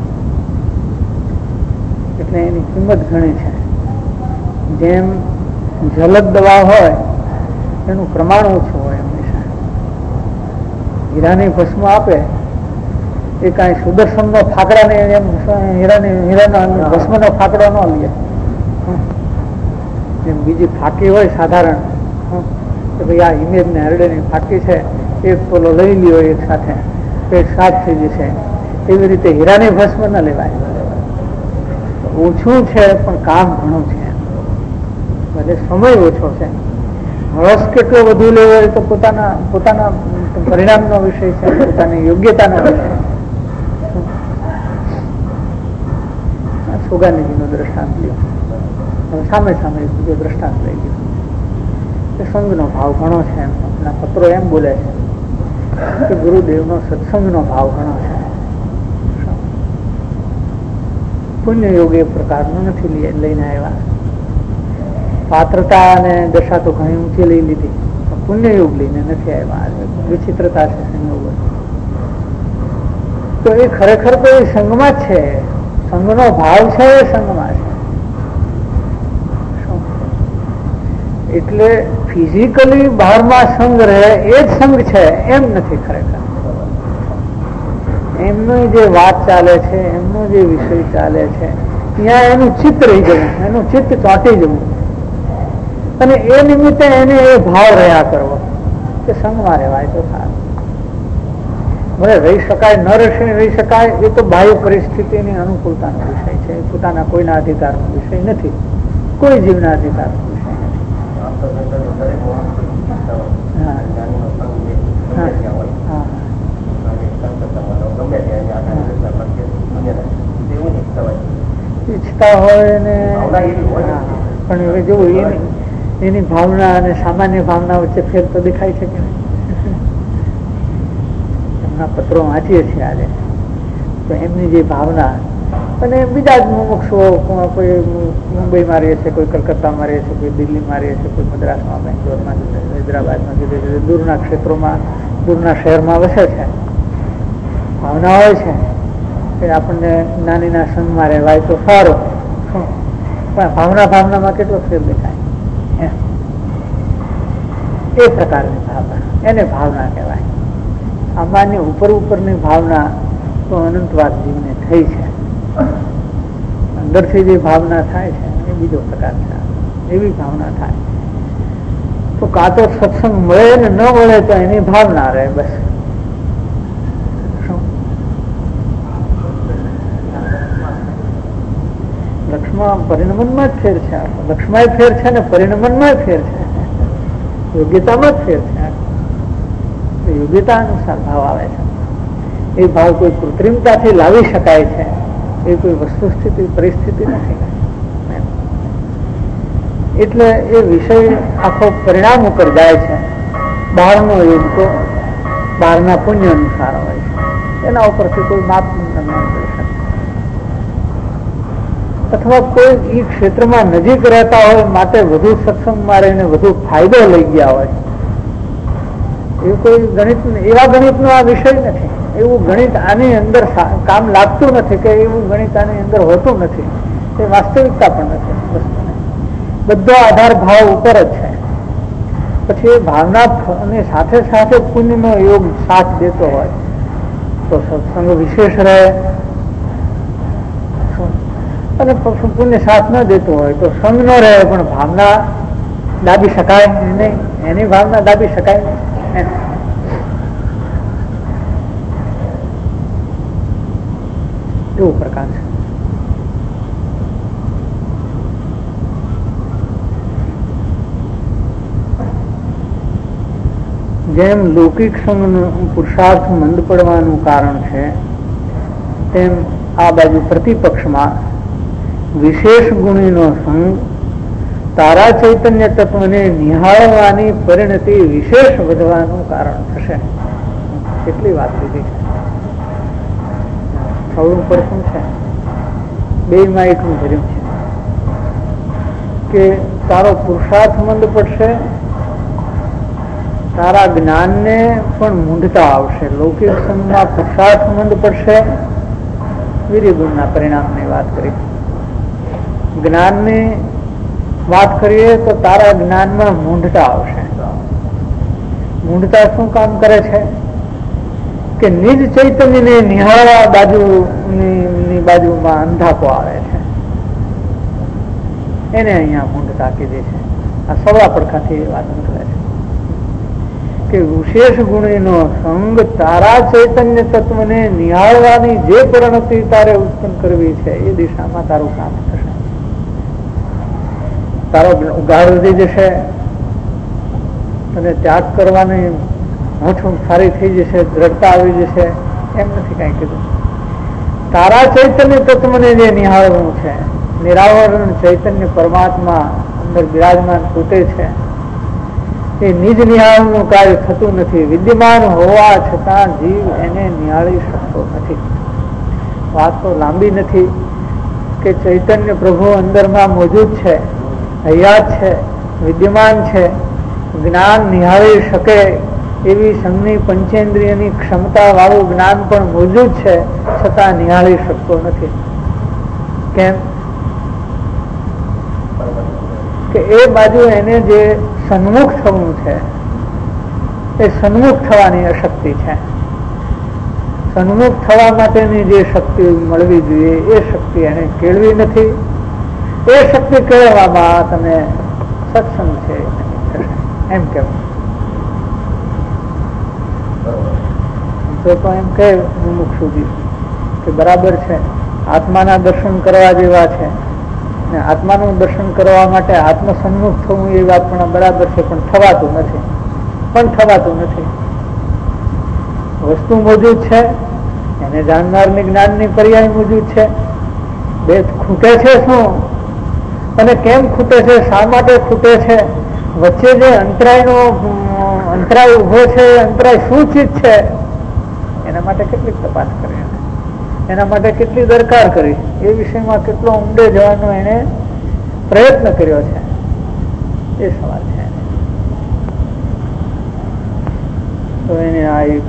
Speaker 2: એટલે એની કિંમત ઘણી છે. જેમ જલદ દવા હોય એનું પ્રમાણ ઓછું હોય હંમેશા. હીરાની ભસ્મ આપે એ કાંઈ સુદર્શન નો ફાકડા ને એમ હીરાની હીરાના ભસ્મ નો ફાકડો ન લે. જેમ બીજી ફાકી હોય સાધારણ કે ભાઈ આ ઇમેજ ને હરડેની ફાકી છે, એક પોલો લઈ લ્યો એક સાથે, પેટ સાફ થઈ જશે. એવી રીતે હીરાની ભસ્મ ન લેવાય. ઓછું છે પણ કામ ઘણું છે, ભલે સમય ઓછો છે. રસ કેટલો વધુ લેવો હોય તો પોતાના પોતાના પરિણામનો વિષય છે, પોતાની યોગ્યતાનો વિષય. સુગાનીજીનો દ્રષ્ટાંત લ્યો, સામે સામે બીજો દ્રષ્ટાંત લઈ ગયો. સંઘનો ભાવ ઘણો છે. એમના પત્રો એમ બોલે છે કે ગુરુદેવનો સત્સંગનો ભાવ ઘણો છે. પુણ્ય યોગ એ પ્રકારનો નથી લઈને આવ્યા. પાત્રતા અને દશા તો ઘણી ઊંચી લઈ લીધી, પુણ્ય યોગ લઈને નથી આવ્યા. વિચિત્રતા છે સંયોગ. તો એ ખરેખર તો એ સંઘમાં જ છે, સંઘનો ભાવ છે એ સંઘમાં છે. એટલે ફિઝિકલી બહારમાં સંઘ રહે એ જ સંઘ છે એમ નથી ખરેખર. એમનું જે વાત ચાલે છે, એમનો જે વિષય ચાલે છે, ત્યાં એનું ચિત્ત રહી જવું, એનું ચિત્ત ચોંટી જવું, અને એ નિમિત્તે એને એ ભાવ રહ્યા કરવો કે સંઘમાં રહેવાય તો સારું. ભલે રહી શકાય ન રહી શકાય એ તો બાહ્ય પરિસ્થિતિની અનુકૂળતાનો વિષય છે, પોતાના કોઈના અધિકારનો વિષય નથી, કોઈ જીવના અધિકારનો વિષય નથી. ઈચ્છતા હોય ને પણ હવે જોવું એની એની ભાવના અને સામાન્ય ભાવના વચ્ચે ફેર તો દેખાય છે કે એમના પત્રો વાંચીએ છીએ આજે તો એમની જે ભાવના અને બીજા જ મુમુક્ષુઓ કોઈ મુંબઈમાં રહે છે, કોઈ કલકત્તામાં રહે છે, કોઈ દિલ્હીમાં રહે છે, કોઈ મદ્રાસમાં, બેંગ્લોરમાં, હૈદરાબાદમાં, જુદા જુદા દૂરના ક્ષેત્રોમાં, દૂરના શહેરમાં વસે છે. ભાવના હોય છે કે આપણને નાનીના સંઘમાં રહેવાય તો સારું, પણ ભાવના ભાવનામાં કેટલો ફેર દેખાય એ પ્રકારની ભાવના, એને ભાવના કહેવાય. આમાંની ઉપર ઉપરની ભાવના તો અનંતવાદ જીવને થઈ છે. અંદરથી જે ભાવના થાય છે એ બીજો પ્રકાર છે. એવી ભાવના થાય તો કાં તો સત્સંગ મળે ને ન મળે તો એની ભાવના રહે. બસ લક્ષ્મણ પરિણમનમાં જ ફેર છે, લક્ષ્મણ ફેર છે ને પરિણમનમાં ફેર છે, યોગ્યતામાં જ ફેર છે. યોગ્યતા અનુસાર ભાવ આવે છે. એ ભાવ કોઈ કૃત્રિમતાથી લાવી શકાય છે, એ કોઈ વસ્તુ સ્થિતિ પરિસ્થિતિ નથી. એટલે એ વિષય આખો પરિણામ ઉપર જાય છે. બહારનો યોગ તો બહારના પુણ્ય અનુસાર હોય છે, એના ઉપરથી કોઈ માપ ન કરી શકે. અથવા કોઈ એ ક્ષેત્રમાં નજીક રહેતા હોય માટે વધુ સત્સંગમાં રહીને વધુ ફાયદો લઈ ગયા હોય, એ કોઈ ગણિત એવા ગણિતનો આ વિષય નથી. એવું ગણિત આની અંદર કામ લાગતું નથી કે એવું ગણિત આની અંદર હોતું નથી. એ વાસ્તવિકતા પણ નથી. બધો આધાર ભાવ ઉપર જ છે. પછી એ ભાવના અને સાથે સાથે પુણ્યનો યોગ સાથ દેતો હોય તો સત્સંગ વિશેષ રહે, અને પુણ્ય સાથ ન દેતો હોય તો સંગ ન રહે, પણ ભાવના દાબી શકાય નહીં. એની ભાવના દાબી શકાય નહીં. એવો પ્રકાર છે. જેમ લૌકિક સંઘનું પુરુષાર્થ મંદ પડવાનું કારણ છે, તેમ આ બાજુ પ્રતિપક્ષમાં વિશેષ ગુણીનો સંગ તારા ચૈતન્ય તત્વને નિહાળવાની પરિણતિ વિશેષ વધવાનું કારણ થશે. કેટલી વાત લીધી છે. થોડું પર શું છે, બે માં એટલું ભર્યું છે કે તારો પુરુષાર્થ મંદ પડશે, તારા જ્ઞાનને પણ મૂંઢતા આવશે. લૌકિક સંઘમાં પુરુષાર્થ મંદ પડશે, વીર્ય ગુણના પરિણામની વાત કરી. જ્ઞાનની વાત કરીએ તો તારા જ્ઞાનમાં મૂંઢતા આવશે. મૂંઢતા શું કામ કરે છે કે નિજ ચૈતન્યને નિહાળવા બાજુની બાજુમાં અંધાપો આવે છે, એને અહીંયા મૂંઢતા કીધી છે. આ સવડા પડખાથી વાત નીકળે છે કે વિશેષ ગુણીનો સંગ તારા ચૈતન્ય તત્વને નિહાળવાની જે પરિણતિ તારે ઉત્પન્ન કરવી છે એ દિશામાં તારું કામ થશે. તારો ઉગાડ વધી જશે અને ત્યાગ કરવાની હોઠ સારી થઈ જશે, દ્રઢતા આવી જશે. એમ નથી કઈ કીધું. તારા ચૈતન્ય તત્વને જે નિહાળવું છે, નિરાવરણ ચૈતન્ય પરમાત્મા અંદર બિરાજમાન પોતે છે, એ નિજ નિહાળનું કાર્ય થતું નથી. વિદ્યમાન હોવા છતાં જીવ એને નિહાળી શકતો નથી. વાત તો લાંબી નથી કે ચૈતન્ય પ્રભુ અંદરમાં મોજૂદ છે, હયાત છે, વિદ્યમાન છે. જ્ઞાન નિહાળી શકે એવી સંઘની પંચેન્દ્રિયની ક્ષમતા વાળું જ્ઞાન પણ મોજૂદ છે, છતાં નિહાળી શકતો નથી. કેમ કે એ બાજુ એને જે સન્મુખ થવું છે એ સન્મુખ થવાની અશક્તિ છે. સન્મુખ થવા માટેની જે શક્તિ મળવી જોઈએ એ શક્તિ એને કેળવી નથી. એ શક્તિ કેળવવામાં તમે સક્ષમ છે એમ કેવું. તો એમ કે મુમુક્ષ સુધી કે બરાબર છે, આત્માના દર્શન કરવા જેવા છે, ને આત્માનું દર્શન કરવા માટે આત્મ સન્મુખ થવું એ વાત પણ બરાબર છે, પણ થવાતું નથી. પણ થવાતું નથી. વસ્તુ મોજૂદ છે, એને જાણનારની જ્ઞાનની પર્યાય મોજૂદ છે. બે ખૂટે છે શું અને કેમ ખૂટે છે, શા માટે ખૂટે છે, વચ્ચે જે અંતરાયનો અંતરાય ઉભો છે, અંતરાય શું ચીજ છે, એના માટે કેટલીક તપાસ કરી. એના માટે કેટલી દરકાર કરી, એ વિષયમાં કેટલો ઊંડે જવાનો એને પ્રયત્ન કર્યો છે, એ સવાલ છે. તો એને આ એક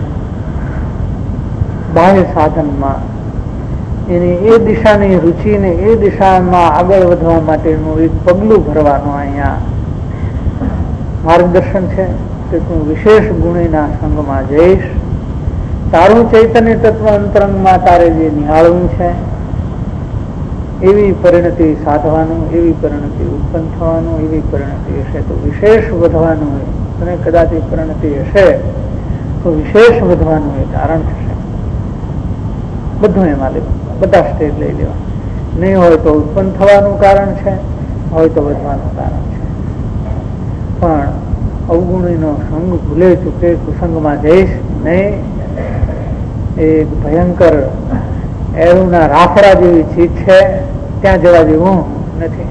Speaker 2: બાહ્ય સાધનમાં એની એ દિશાની રુચિને એ દિશામાં આગળ વધવા માટેનું એક પગલું ભરવાનું અહીંયા માર્ગદર્શન છે કે તું વિશેષ ગુણીના સંગમાં જઈશ, તારું ચૈતન્ય તત્વ અંતરંગમાં તારે જે નિહાળવું છે એવી પરિણતિ સાધવાનું, એવી પરિણતિ ઉત્પન્ન થવાનું, એવી પરિણતિ હશે તો વિશેષ વધવાનું હોય, અને કદાચ એ પરિણતિ હશે તો વિશેષ વધવાનું એ કારણ થશે. બધું એમાં લેવું, બધા સ્ટેજ લઈ લેવા. નહીં હોય તો ઉત્પન્ન થવાનું કારણ છે, હોય તો વધવાનું કારણ છે. પણ અવગુણીનો સંગ ભૂલે ચૂકે કુસંગમાં જઈશ નહીં, એક ભયંકર એરુના રાફડા જેવી ચીજ છે, ત્યાં જવા જેવું નથી.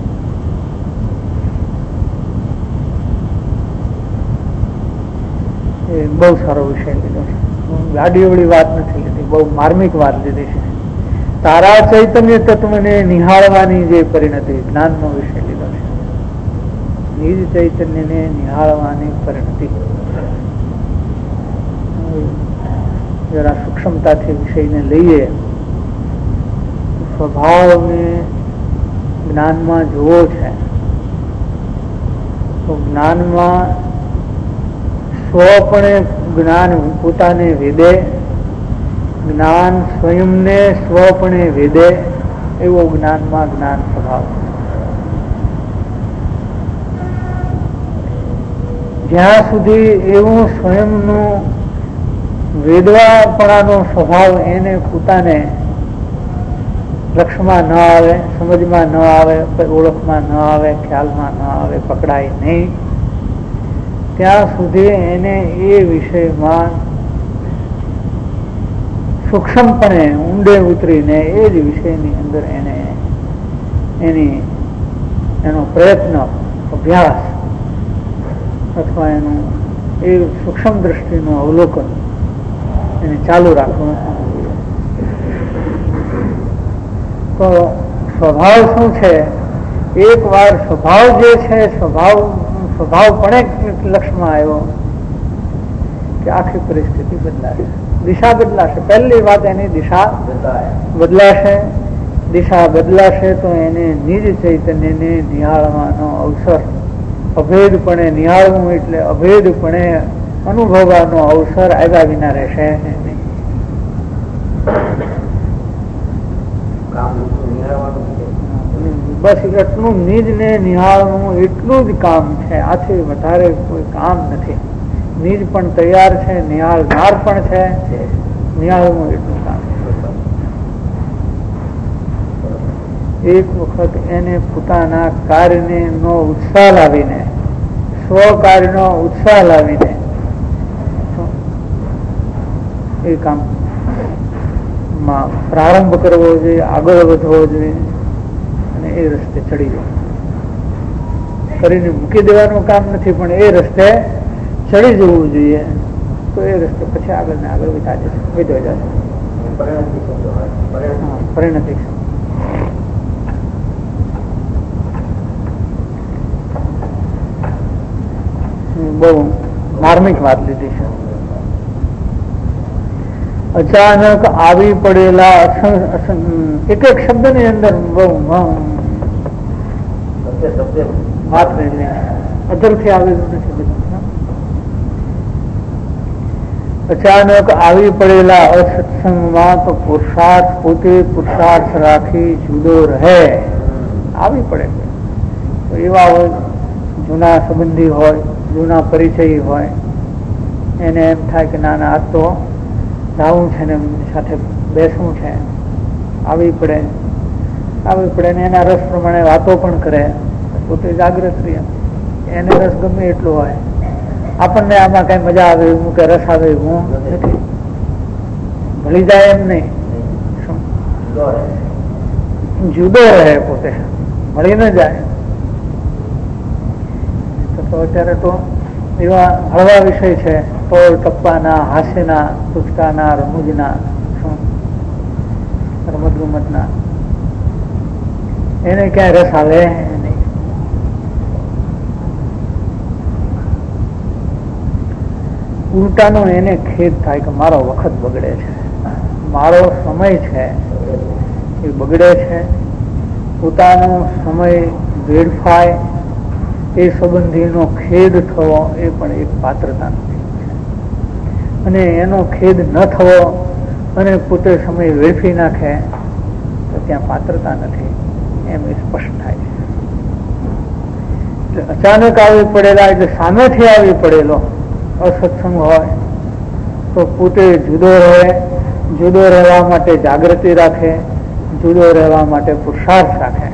Speaker 2: એ બહુ સારો વિષય લીધો છે. ગાડીઓળી વાત નથી લીધી, બહુ માર્મિક વાત લીધી છે. તારા ચૈતન્ય તત્વને નિહાળવાની જે પરિણતિ, જ્ઞાનનો વિષય લીધો છે. નિજ ચૈતન્યને નિહાળવાની પરિણતિ. જરા સૂક્ષ્મતાથી વિષયને લઈએ. સ્વભાવને જ્ઞાનમાં જોવો છે તો જ્ઞાનમાં સ્વપણે જ્ઞાન પોતાને વેદે, જ્ઞાન સ્વયંને સ્વપણે વેદે, એવો જ્ઞાનમાં જ્ઞાન સ્વભાવ. જ્યાં સુધી એવું સ્વયંનું વેદવાપણાનો સ્વભાવ એને પોતાને લક્ષમાં ન આવે, સમજમાં ન આવે, ઓળખમાં ન આવે, ખ્યાલમાં ન આવે, પકડાય નહીં, ત્યાં સુધી એને એ વિષયમાં સૂક્ષ્મપણે ઊંડે ઉતરીને એ જ વિષયની અંદર એને એની એનો પ્રયત્ન, અભ્યાસ અથવા એનું એ સૂક્ષ્મ દ્રષ્ટિનું અવલોકન એને ચાલુ રાખવું. તો સ્વભાવ શું છે? એક વાર સ્વભાવ જે છે, સ્વભાવ સ્વભાવ પણ લક્ષમાં આવ્યો કે આખી પરિસ્થિતિ બદલાશે, દિશા બદલાશે. પહેલી વાત એની દિશા બદલાશે. દિશા બદલાશે તો એને નિજ ચૈતન્યને નિહાળવાનો અવસર, અભેદપણે નિહાળવું એટલે અભેદપણે અનુભવવાનો અવસર આવ્યા વિના રહેશે નહીં. બસ એટલું નિજને નિહાળવું એટલું જ કામ છે, આથી વધારે કોઈ કામ નથી. નિજ પણ તૈયાર છે, નિહાળનાર પણ છે, નિહાળવું એટલું કામ છે. એક વખત એને પોતાના કાર્યને નો ઉત્સાહ લાવીને, સ્વ કાર્યનો ઉત્સાહ લાવીને એ કામ માં પ્રારંભ કરવો જોઈએ, આગળ વધવો જોઈએ અને એ રસ્તે ચડી જવું. કરીને મૂકી દેવાનું કામ નથી, પણ એ રસ્તે ચડી જવું જોઈએ. તો એ રસ્તે પછી આગળ ને આગળ વધતા જશે, વધો જશે. પરિણતિ બહુ માર્મિક વાત લીધી છે. અચાનક આવી પડેલા એક એક શબ્દ ની અંદર બહુ વાત અધરથી આવેલું નથી બધું. અચાનક આવી પડેલા અસત્સંગમાં તો પુરુષાર્થ પોતે પુરુષાર્થ રાખી જુદો રહે. આવી પડે તો એવા હોય, જૂના સંબંધી હોય, જૂના પરિચય હોય, એને એમ થાય કે ના ના આ તો જવું છે ને સાથે બેસવું છે. આવી પડે આવી પડે ને એના રસ પ્રમાણે વાતો પણ કરે, પોતે જાગૃત રહે. એને રસ ગમે એટલો હોય, આપણને આમાં કઈ મજા આવે એવું કે રસ આવે એવું નથી. ભળી જાય એમ નહીં, જુદો રહે, પોતે મળી ન જાય. તો અત્યારે તો એવા હળવા વિષય છે, તોળ ટપ્પાના, હાસ્યના, ટૂચકાના, રમૂજના, ધ્રુમતના, એને ક્યાંય રસ આવે નહીં. ઉલટાનો એને ખેદ થાય કે મારો વખત બગડે છે, મારો સમય છે એ બગડે છે, પોતાનો સમય વેડફાય એ સંબંધીનો ખેદ થવો એ પણ એક પાત્રતા નથી. અને એનો ખેદ ન થવો અને પોતે સમય વેડફી નાખે તો ત્યાં પાત્રતા નથી, એમ એ સ્પષ્ટ થાય છે. એટલે અચાનક આવી પડેલા, એટલે સામેથી આવી પડેલો અસત્સંગ હોય તો પોતે જુદો રહે, જુદો રહેવા માટે જાગૃતિ રાખે, જુદો રહેવા માટે પુરુષાર્થ રાખે.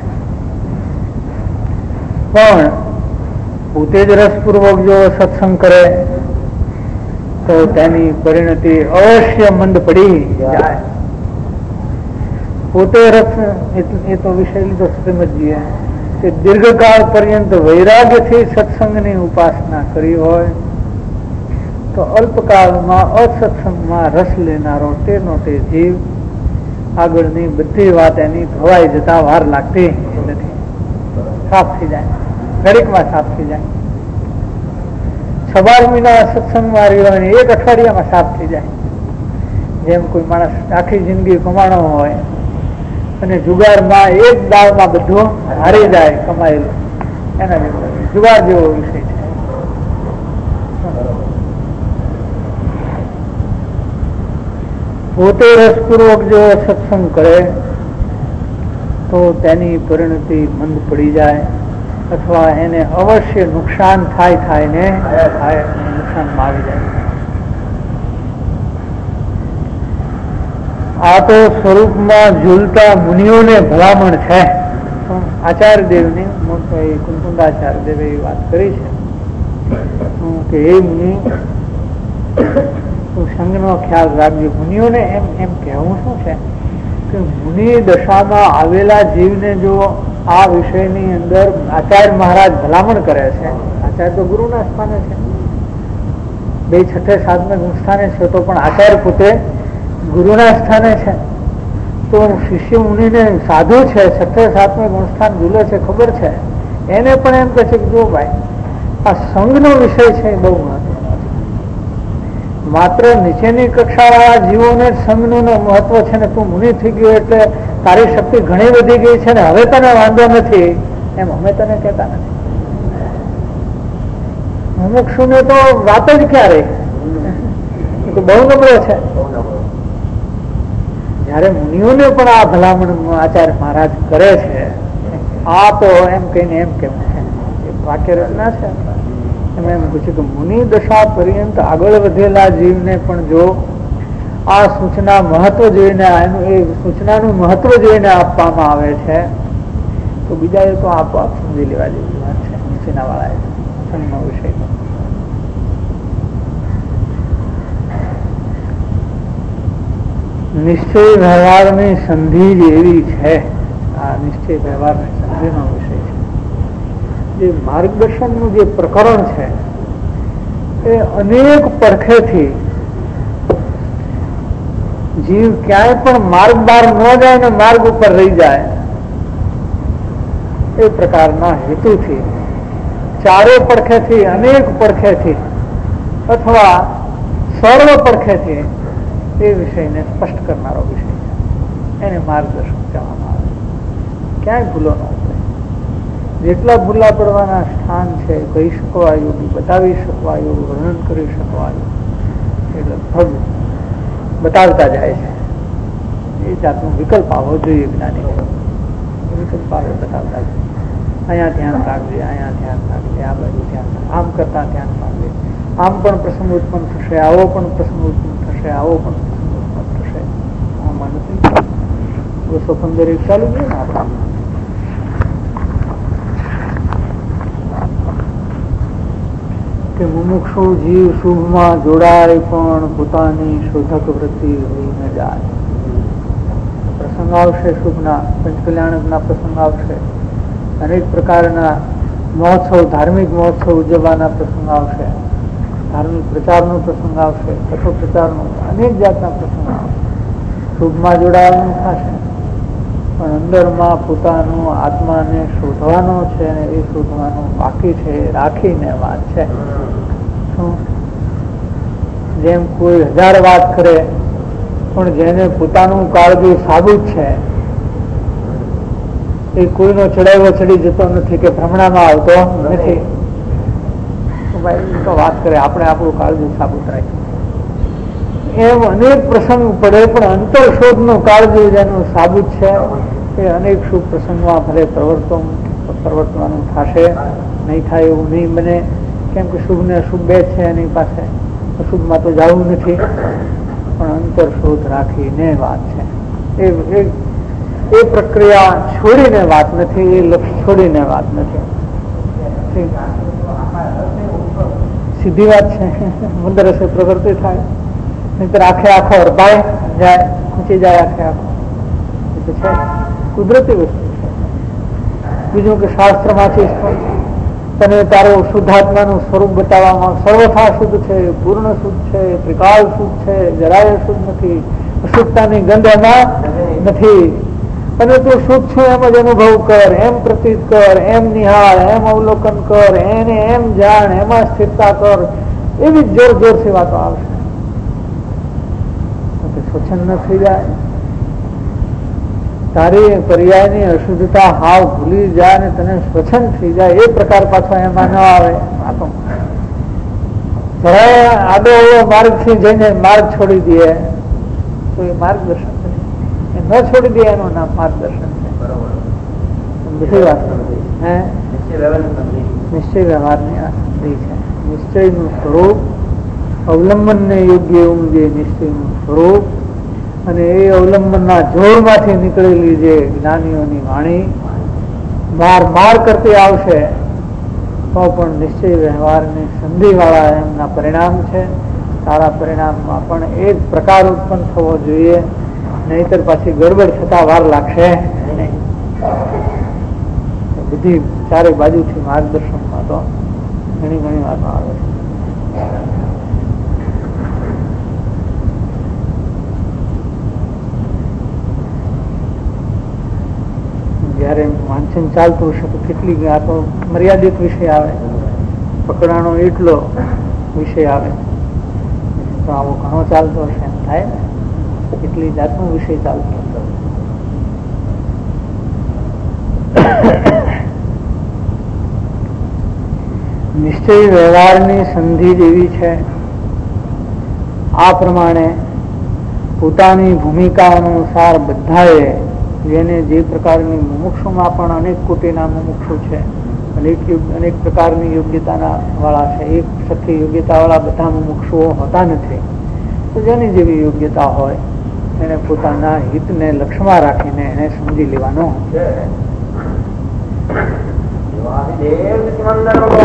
Speaker 2: પણ પોતે જ રસપૂર્વક જો સત્સંગ કરે તો તેની પરિણતિ અવશ્ય મંદ પડી જાય. પોતે રસ એ તો વિષય લીધો સમજીએ કે દીર્ઘકાળ પર્યંત વૈરાગ્યથી સત્સંગની ઉપાસના કરી હોય તો અલ્પકાળમાં અસત્સંગમાં રસ લેનારો તેનો તે જીવ આગળની બધી વાત એની ધોવાઈ જતા વાર લાગતી નથી, સાફ થઈ જાય, ઘડીકમાં સાફ થઈ જાય. છબાર મહિના સત્સંગમાં રહ્યો અને એક અઠવાડિયામાં સાફ થઈ જાય. જેમ કોઈ માણસ આખી જિંદગી કમાણો હોય અને જુગારમાં એક દાવમાં બધું હારી જાય કમાયેલું, એના જેવો જુગાર જેવો વિષય છે. પોતે રસપૂર્વક જો સત્સંગ કરે તો તેની પરિણતિ મંદ પડી જાય અથવા એને અવશ્ય નુકસાન થાય થાય ને થાય નુકસાનમાં આવી જાય. આ તો સ્વરૂપમાં ઝૂલતા મુનિઓને ભલામણ છે. આચાર્ય દેવની કુંકુંદાચાર્ય દેવે એ વાત કરી છે કે એ મુનિ સંઘનો ખ્યાલ રાખજો. મુનિઓને એમ એમ કહેવું શું છે કે મુનિ દશામાં આવેલા જીવને જો આ વિષયની અંદર આચાર્ય મહારાજ ભલામણ કરે છે, આચાર્ય તો ગુરુના સ્થાને છે, બે છઠ્ઠે સાતમે ગુણસ્થાને છે, તો પણ આચાર્ય પોતે ગુરુના સ્થાને છે. તો શિષ્ય મુનિને સાધુ છે, છઠ્ઠે સાતમે ગુણસ્થાન ઝૂલે છે, ખબર છે, એને પણ એમ કહે છે કે જો ભાઈ આ સંઘનો વિષય છે એ બહુ મહત્વનો છે. માત્ર નીચેની કક્ષાવાળા જીવોને સંઘનું મહત્વ છે ને તું મુનિ થઈ ગયો એટલે તારી શક્તિ ઘણી વધી ગઈ છે ને હવે તને વાંધો નથી, એમ અમે તને કહેતા નથી. મુમુક્ષુને તો વાત જ ક્યારે બહુ નબળો છે. જયારે મુનિઓને પણ આ ભલામણ આચાર્ય મહારાજ કરે છે, આ તો એમ કહીને એમ કેવું છે, વાક્ય રચના છે એમ એમ પૂછ્યું કે મુનિ દશા પર્યંત આગળ વધેલા જીવને પણ જો આ સૂચના મહત્વ જોઈને એનું એ સૂચનાનું મહત્વ જોઈને આપવામાં આવે છે તો બીજા એ તો આપોઆપ સમજી લેવા જેવી વાત છે. નીચેના વાળા સંઘનો વિષય નિશ્ચય વ્યવહારની સંધિ જ એવી છે. આ નિશ્ચય વ્યવહારની સંધિનો વિષય છે. જે માર્ગદર્શનનું જે પ્રકરણ છે એ અનેક પડખેથી જીવ ક્યાંય પણ માર્ગ બહાર ન જાય ને માર્ગ ઉપર રહી જાય એ પ્રકારના હેતુથી ચારે પડખેથી અનેક પડખેથી અથવા સર્વ પડખેથી એ વિષયને સ્પષ્ટ કરનારો વિષય છે. એને માર્ગદર્શન કહેવામાં આવે. ક્યાંય ભૂલો ન પડે. જેટલા ભૂલા પડવાના સ્થાન છે કહી શકવા યોગ્ય, બતાવી શકવા યોગ્ય, વર્ણન કરી શકવા યોગ્ય એ લગભગ બતાવતા જાય છે. એ જાતનો વિકલ્પ આવવો જોઈએ જ્ઞાની વિકલ્પ આવે બતાવતા જાય. અહીંયા ધ્યાન રાખજે, અહીંયા ધ્યાન રાખજે, આ બાજુ ધ્યાન રાખ, આમ કરતા ધ્યાન રાખજે, આમ પણ પ્રસંગ ઉત્પન્ન થશે, આવો પણ પ્રસંગ ઉત્પન્ન થશે, આવો પણ પ્રસંગ ઉત્પન્ન થશે. આમાં નથી બસો પંદર એક ચાલુ છે ને આપણા કે મુમુક્ષુ જીવ શુભમાં જોડાય પણ પોતાની શોધક વૃત્તિ રહી ન જાય. પ્રસંગ આવશે શુભના, પંચકલ્યાણકના પ્રસંગ આવશે, અનેક પ્રકારના મહોત્સવ, ધાર્મિક મહોત્સવ ઉજવવાના પ્રસંગ આવશે, ધાર્મિક પ્રચારનો પ્રસંગ આવશે, કથો પ્રચારનો, અનેક જાતના પ્રસંગ આવશે. શુભમાં જોડાવાનું થશે પણ અંદરમાં પોતાનું આત્માને શોધવાનો છે અને એ શોધવાનું બાકી છે, રાખીને વાત છે. જેમ કોઈ હજાર વાત કરે પણ જેને પોતાનું કાળજું સાબુત છે એ કોઈનો ચડાવ્યો ચડી જતો નથી કે ભ્રમણામાં આવતો નથી. ભાઈ તો વાત કરે, આપણે આપણું કાળજું સાબુત રાખીએ. એમ અનેક પ્રસંગ પડે પણ અંતર શોધનું કાળજું જેનું સાબુત છે એ અનેક શુભ પ્રસંગમાં ભલે પ્રવર્તન પ્રવર્તવાનું થશે, નહીં થાય એવું નહીં બને. કેમ કે શુભ ને અશુભ બે છે એની પાસે, અશુભમાં તો જવું નથી. પણ અંતર શોધ રાખીને વાત છે. એ એ પ્રક્રિયા છોડીને વાત નથી, એ લક્ષ્ય છોડીને વાત નથી. સીધી વાત છે. મંદર હશે પ્રવૃત્તિ થાય, નહીતર આખે આખો અરબાય જાય, ખૂંચી જાય આખે આખો. એ તો છે કુદરતી વસ્તુ છે. બીજું કે શાસ્ત્રમાંથી તને તારું શુદ્ધાત્માનું સ્વરૂપ બતાવવામાં સર્વથા શુદ્ધ છે, પૂર્ણ શુદ્ધ છે, ત્રિકાળ શુદ્ધ છે, જરાય શુદ્ધ નથી, અશુદ્ધતાની ગંધ એમાં નથી. અને તું શુદ્ધ છું એમ જ અનુભવ કર, એમ પ્રતીત કર, એમ નિહાળ, એમ અવલોકન કર, એને એમ જાણ, એમાં સ્થિરતા કર. એવી જોર જોરથી વાતો આવશે. સ્વચ્છંદ ન થઈ જાય, તારી પર્યાયની અશુદ્ધતા હાવ ભૂલી જાય ને તને સ્વચ્છંદ થઈ જાય, એ પ્રકાર પાછો એમાં ન આવે. જરાય આડો એવો માર્ગ થી જઈને માર્ગ છોડી દે તો એ માર્ગદર્શન ન છોડી દે એનું નામ માર્ગદર્શન છે. બધી વાત હે નિશ્ચય વ્યવહારની આ સંધિ છે. નિશ્ચયનું સ્વરૂપ અવલંબનને યોગ્ય એવું જે નિશ્ચયનું સ્વરૂપ અને એ અવલંબનના જોરમાંથી નીકળેલી જે જ્ઞાનીઓની વાણી માર માર કરતી આવશે તો પણ નિશ્ચય વ્યવહારની સંધિવાળા એમના પરિણામ છે. સારા પરિણામમાં પણ એ જ પ્રકાર ઉત્પન્ન થવો જોઈએ, નહીતર પાછી ગડબડ થતા વાર લાગશે નહીં. બધી ચારે બાજુથી માર્ગદર્શનમાં તો ઘણી ઘણી વાતો આવે છે. જયારે વાંચન ચાલતું હશે તો કેટલી આ તો મર્યાદિત વિષય આવે, પકડાણો એટલો વિષય આવે તો આવો ઘણો ચાલતો હશે એમ થાય ને. એટલી જાતનો વિષય ચાલતો હતો. નિશ્ચય વ્યવહારની સંધિ જેવી છે. આ પ્રમાણે પોતાની ભૂમિકા અનુસાર બધાએ જેને જે પ્રકારની મુમુક્ષુમાં પણ અનેક કોટીના મુમુક્ષુ છે, અનેક અનેક પ્રકારની યોગ્યતાના વાળા છે. એક સરખી યોગ્યતા વાળા બધા મુમુક્ષુઓ હોતા નથી. તો જેની જેવી યોગ્યતા હોય એને પોતાના હિતને લક્ષ્યમાં રાખીને એને સમજી લેવાનો.